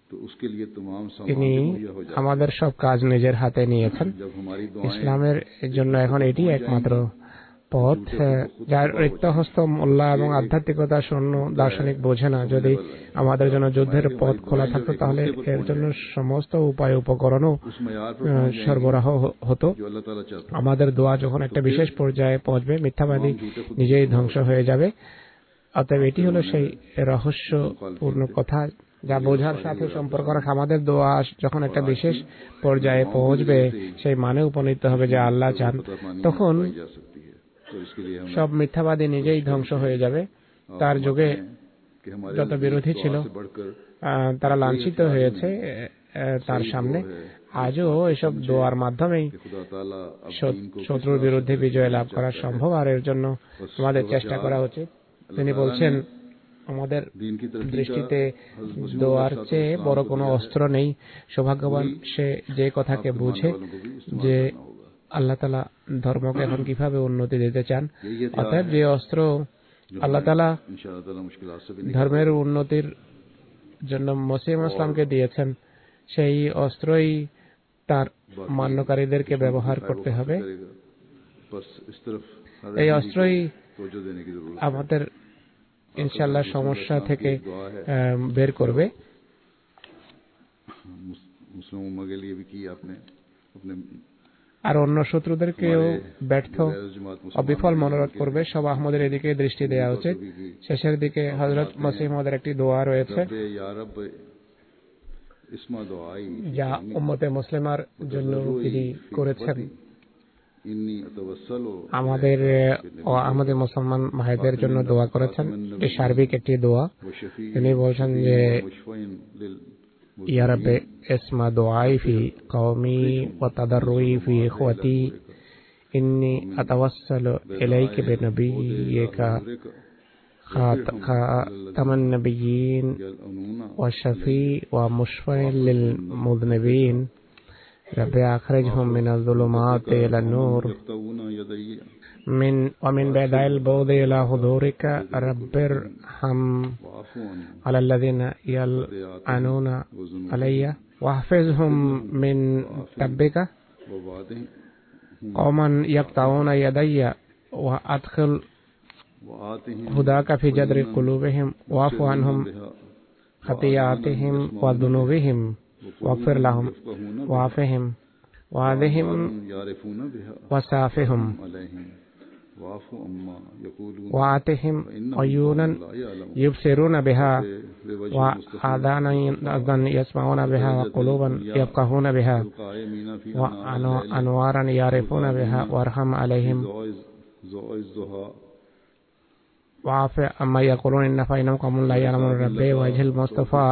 তিনি আমাদের সব কাজ নিজের হাতে নিয়েছেন। ইসলামের জন্য এখন এটি একমাত্র পথ, যার রিক্তহস্ত মোল্লা এবং আধ্যাত্মিকতা শূন্য দার্শনিক বোঝে না। যদি আমাদের জন্য যুদ্ধের পথ খোলা থাকতো তাহলে এর জন্য সমস্ত উপায় উপকরণও সরবরাহ হতো। আমাদের দোয়া যখন একটা বিশেষ পর্যায়ে পৌঁছবে, মিথ্যাবাদী নিজেই ধ্বংস হয়ে যাবে। অতএব এটি হলো সেই রহস্যপূর্ণ কথা যা বোঝার সাথে সম্পর্ক রাখে। আমাদের দোয়া যখন একটা বিশেষ পর্যায়ে পৌঁছবে, সেই মানে উপনীত হবে যে আল্লাহ চান, তখন সব মিথ্যাবাদী নিজেই ধ্বংস হয়ে যাবে। তার যুগে যত বিরোধী ছিল তারা লাঞ্ছিত হয়েছে তার সামনে। আজও এসব দোয়ার মাধ্যমেই শত্রুর বিরুদ্ধে বিজয় লাভ করা সম্ভব, আর এর জন্য আমাদের চেষ্টা করা উচিত। তিনি বলছেন আমাদের দৃষ্টিতে দোয়ার চেয়ে বড় কোনো অস্ত্র নেই। সৌভাগ্যবান সে যে কথাকে বুঝে যে আল্লাহ তাআলা ধর্মকে এখন কিভাবে উন্নতি দিতে চান। অতএব যে অস্ত্র আল্লাহ তাআলা ধর্মের উন্নতির জন্য মসিহ ইসলামকে দিয়েছেন, সেই অস্ত্রই তার মান্যকারীদেরকে ব্যবহার করতে হবে। এই অস্ত্রই আমাদের ইনশাআল্লাহ সমস্যা থেকে বের করবে। আর অন্য শত্রুদেরকেও ব্যর্থ অবিফল মনোরথ করবে। সব আহমদের এদিকে দৃষ্টি দেওয়া উচিত। শেষের দিকে হযরত মসিহ মওউদের একটি দোয়া রয়েছে যা উম্মতে মুসলিমার জন্য তিনি করেছেন। আমাদের মুসলমান ভাইদের জন্য দোয়া করেছেন। এটি সার্বিক একটি দোয়া। তিনি বলছেন যে ইয়া রাব্বে ইসমা দুআই ফি কওমি ওয়া তাদাররুই ফি ইখওয়াতি ইন্নী আতাওয়াসসালু ইলাইকা বিনবিয়্যিকা খাতামান নাবিয়্যিন ওয়া শাফি ওয়া মুশফি'ন লিল মুযনিবিন ربي أخرجهم من الظلمات إلى النور ومن بعد البعد إلى حضورك رب ارحم على الذين يلعنون علي واحفظهم من تبك قوما يقطعون يدي وأدخل هداك في جذر قلوبهم واعف عنهم خطيئاتهم وذنوبهم واغفر لهم وعافهم وعظهم وسافهم وآتهم عيونا يبصرون بها وآذانا يسمعون بها وقلوبا يفقهون بها وأنوارا يعرفون بها وارحم عليهم وعاف عما يقولون إن فإنهم قوم لا يعلمون ربي وجه المصطفى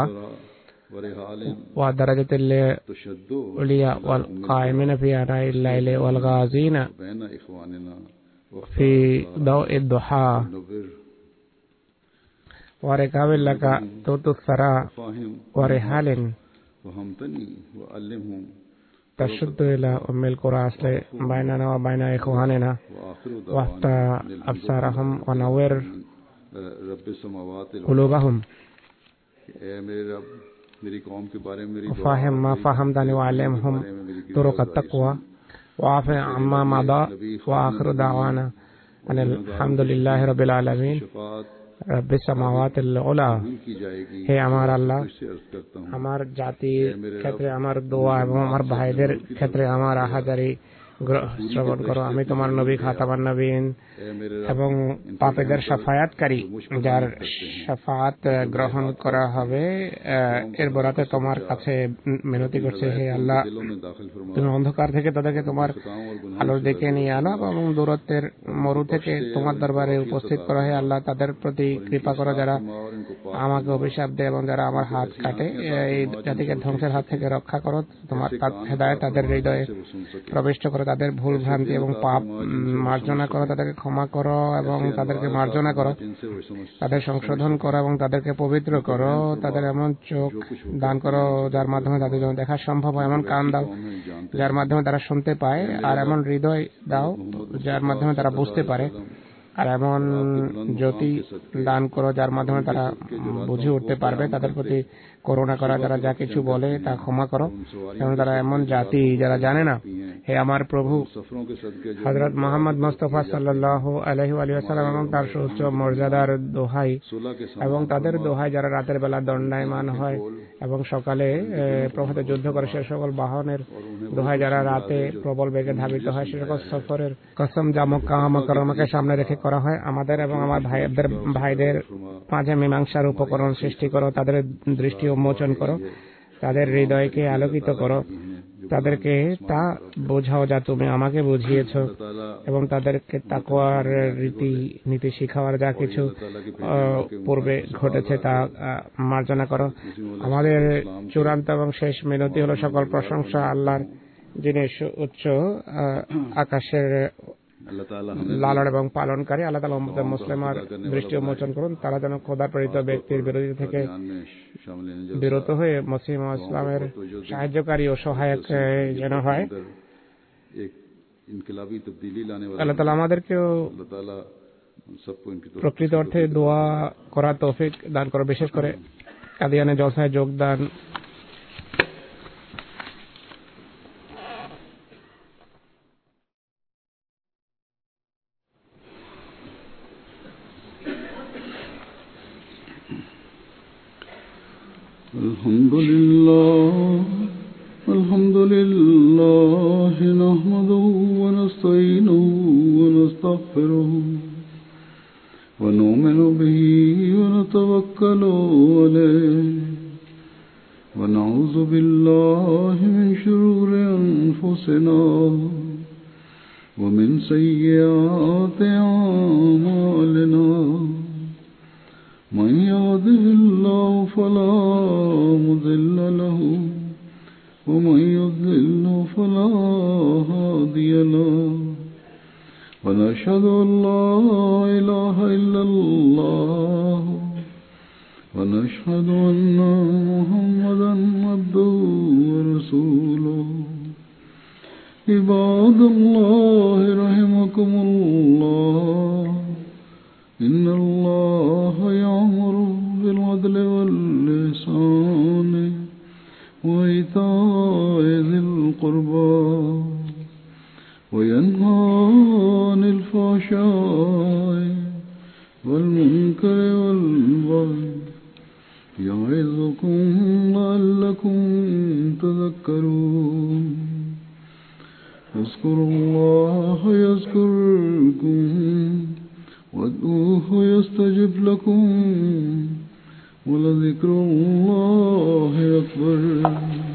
ودرجة العليا والقائمين في آناء الليل والغازين في ضوء الضحى وركاب لك توت الثرى ورحال تشد إلى أم القرى أصل بيننا وبين إخواننا وافتح أبصارهم ونور قلوبهم وفاهم ما فهمتني وعلمهم طرق التقوى وعاف عما مضى وآخر دعوانا أن الحمد لله رب العالمين رب السماوات العلى। হে আমার আল্লাহ, আমার জাতির ক্ষেত্রে আমার দোয়া এবং আমার ভাইদের ক্ষেত্রে আমার আহাজারি শ্রবণ করো। আমি তোমার নবী খাতামান নবীন এবং পাপীদের শাফায়াতকারী, যার শাফায়াত গ্রহণ করা হবে, এর বরাতে তোমার কাছে মিনতি করছে। হে আল্লাহ, তুমি অন্ধকার থেকে তাদেরকে তোমার আলোর দিকে নিয়ে আনো এবং দূরত্বের মরু থেকে তোমার দরবারে উপস্থিত করো। হে আল্লাহ, তাদের প্রতি কৃপা করো যারা আমাকে অভিশাপ দেয় এবং যারা আমার হাত কাটে। এই জাতিকে ধ্বংসের হাত থেকে রক্ষা করো। তোমার হেদায়েত তাদের হৃদয়ে প্রবিষ্ট করো। তাদের ভুল ভ্রান্তি এবং পাপ মার্জনা করো, তাদেরকে ক্ষমা করো এবং তাদেরকে মার্জনা করো, তাদের সংশোধন করো এবং তাদেরকে পবিত্র করো। তাদের এমন চোখ দান করো যার মাধ্যমে তাদের জন্য দেখা সম্ভব হয়, এমন কান দাও যার মাধ্যমে তারা শুনতে পায়, আর এমন হৃদয় দাও যার মাধ্যমে তারা বুঝতে পারে, আর এমন জ্যোতি দান করো যার মাধ্যমে তারা বুঝে উঠতে পারবে। তাদের প্রতি করুণা করা, যারা যা কিছু বলে তা ক্ষমা করো এবং তারা এমন জাতি যারা জানে না। হে আমার প্রভু, হযরত মুহাম্মদ মুস্তাফা সাল্লাল্লাহু আলাইহি ওয়া সাল্লাম এবং তার সুউচ্চ মর্যাদার দোহাই এবং তাদের দোহাই যারা রাতের বেলা দণ্ডায়মান হয় এবং সকালে প্রভাতে যুদ্ধ করে, সে সকল বাহনের দোহাই যারা রাতে প্রবল বেগে ধাবিত হয়, সে সকল সফরের কসম যা মক্কা মুকাররমাকে সামনে রেখে করা হয়। আমাদের এবং আমার ভাইদের মাঝে মীমাংসার উপকরণ সৃষ্টি করো, তাদের দৃষ্টি উন্মোচন করো, তাদের হৃদয়কে আলোকিত করো, তাদেরকে তা বোঝাও যা তুমি আমাকে বুঝিয়েছ এবং তাদেরকে তাকওয়ার রীতি শিখাওয়ার যা কিছু পূর্বে ঘটেছে তা মার্জনা করো। আমাদের চূড়ান্ত এবং শেষ মিনতি হলো সকল প্রশংসা আল্লাহর, যিনি উচ্চ আকাশের লালন এবং পালনকারী। আল্লাহ তাআলা উম্মতে মুসলিমার দৃষ্টি উন্মোচন করুন, তারা যেন খোদা প্রেরিত ব্যক্তির বিরোধী থেকে বিরত হয়ে মসিহ মাউদ ইসলামের সাহায্যকারী ও সহায়ক যেন হয়। আল্লাহ তাআলা আমাদেরকেও প্রকৃত অর্থে দোয়া করার তৌফিক দান করে, বিশেষ করে কাদিয়ানে জলসায় যোগদান আলহামদুলিল্লাহ নাহমাদুহু ওয়া নাস্তাঈনুহু ওয়া নাস্তাগফিরুহু ওয়া নু'মিনু বিহি ওয়া নাতাওয়াক্কালু আলাইহি ওয়া নাউযু বিল্লাহি মিন শুরুরি আনফুসিনা ওয়া মিন সাইয়্যাতি আ'মালিনা من يهده الله فلا مضل له ومن يضلل فلا هادي له ونشهد أن لا إله إلا الله ونشهد أن محمدا عبده ورسوله عباد الله رحمكم الله إن الله يأمر بالعدل والإحسان وإيتاء ذي القربى وينهى عن الفحشاء والمنكر والبغي يعظكم لعلكم تذكرون اذكروا الله يذكركم وادعوه يستجب لكم ولذكر الله أكبر.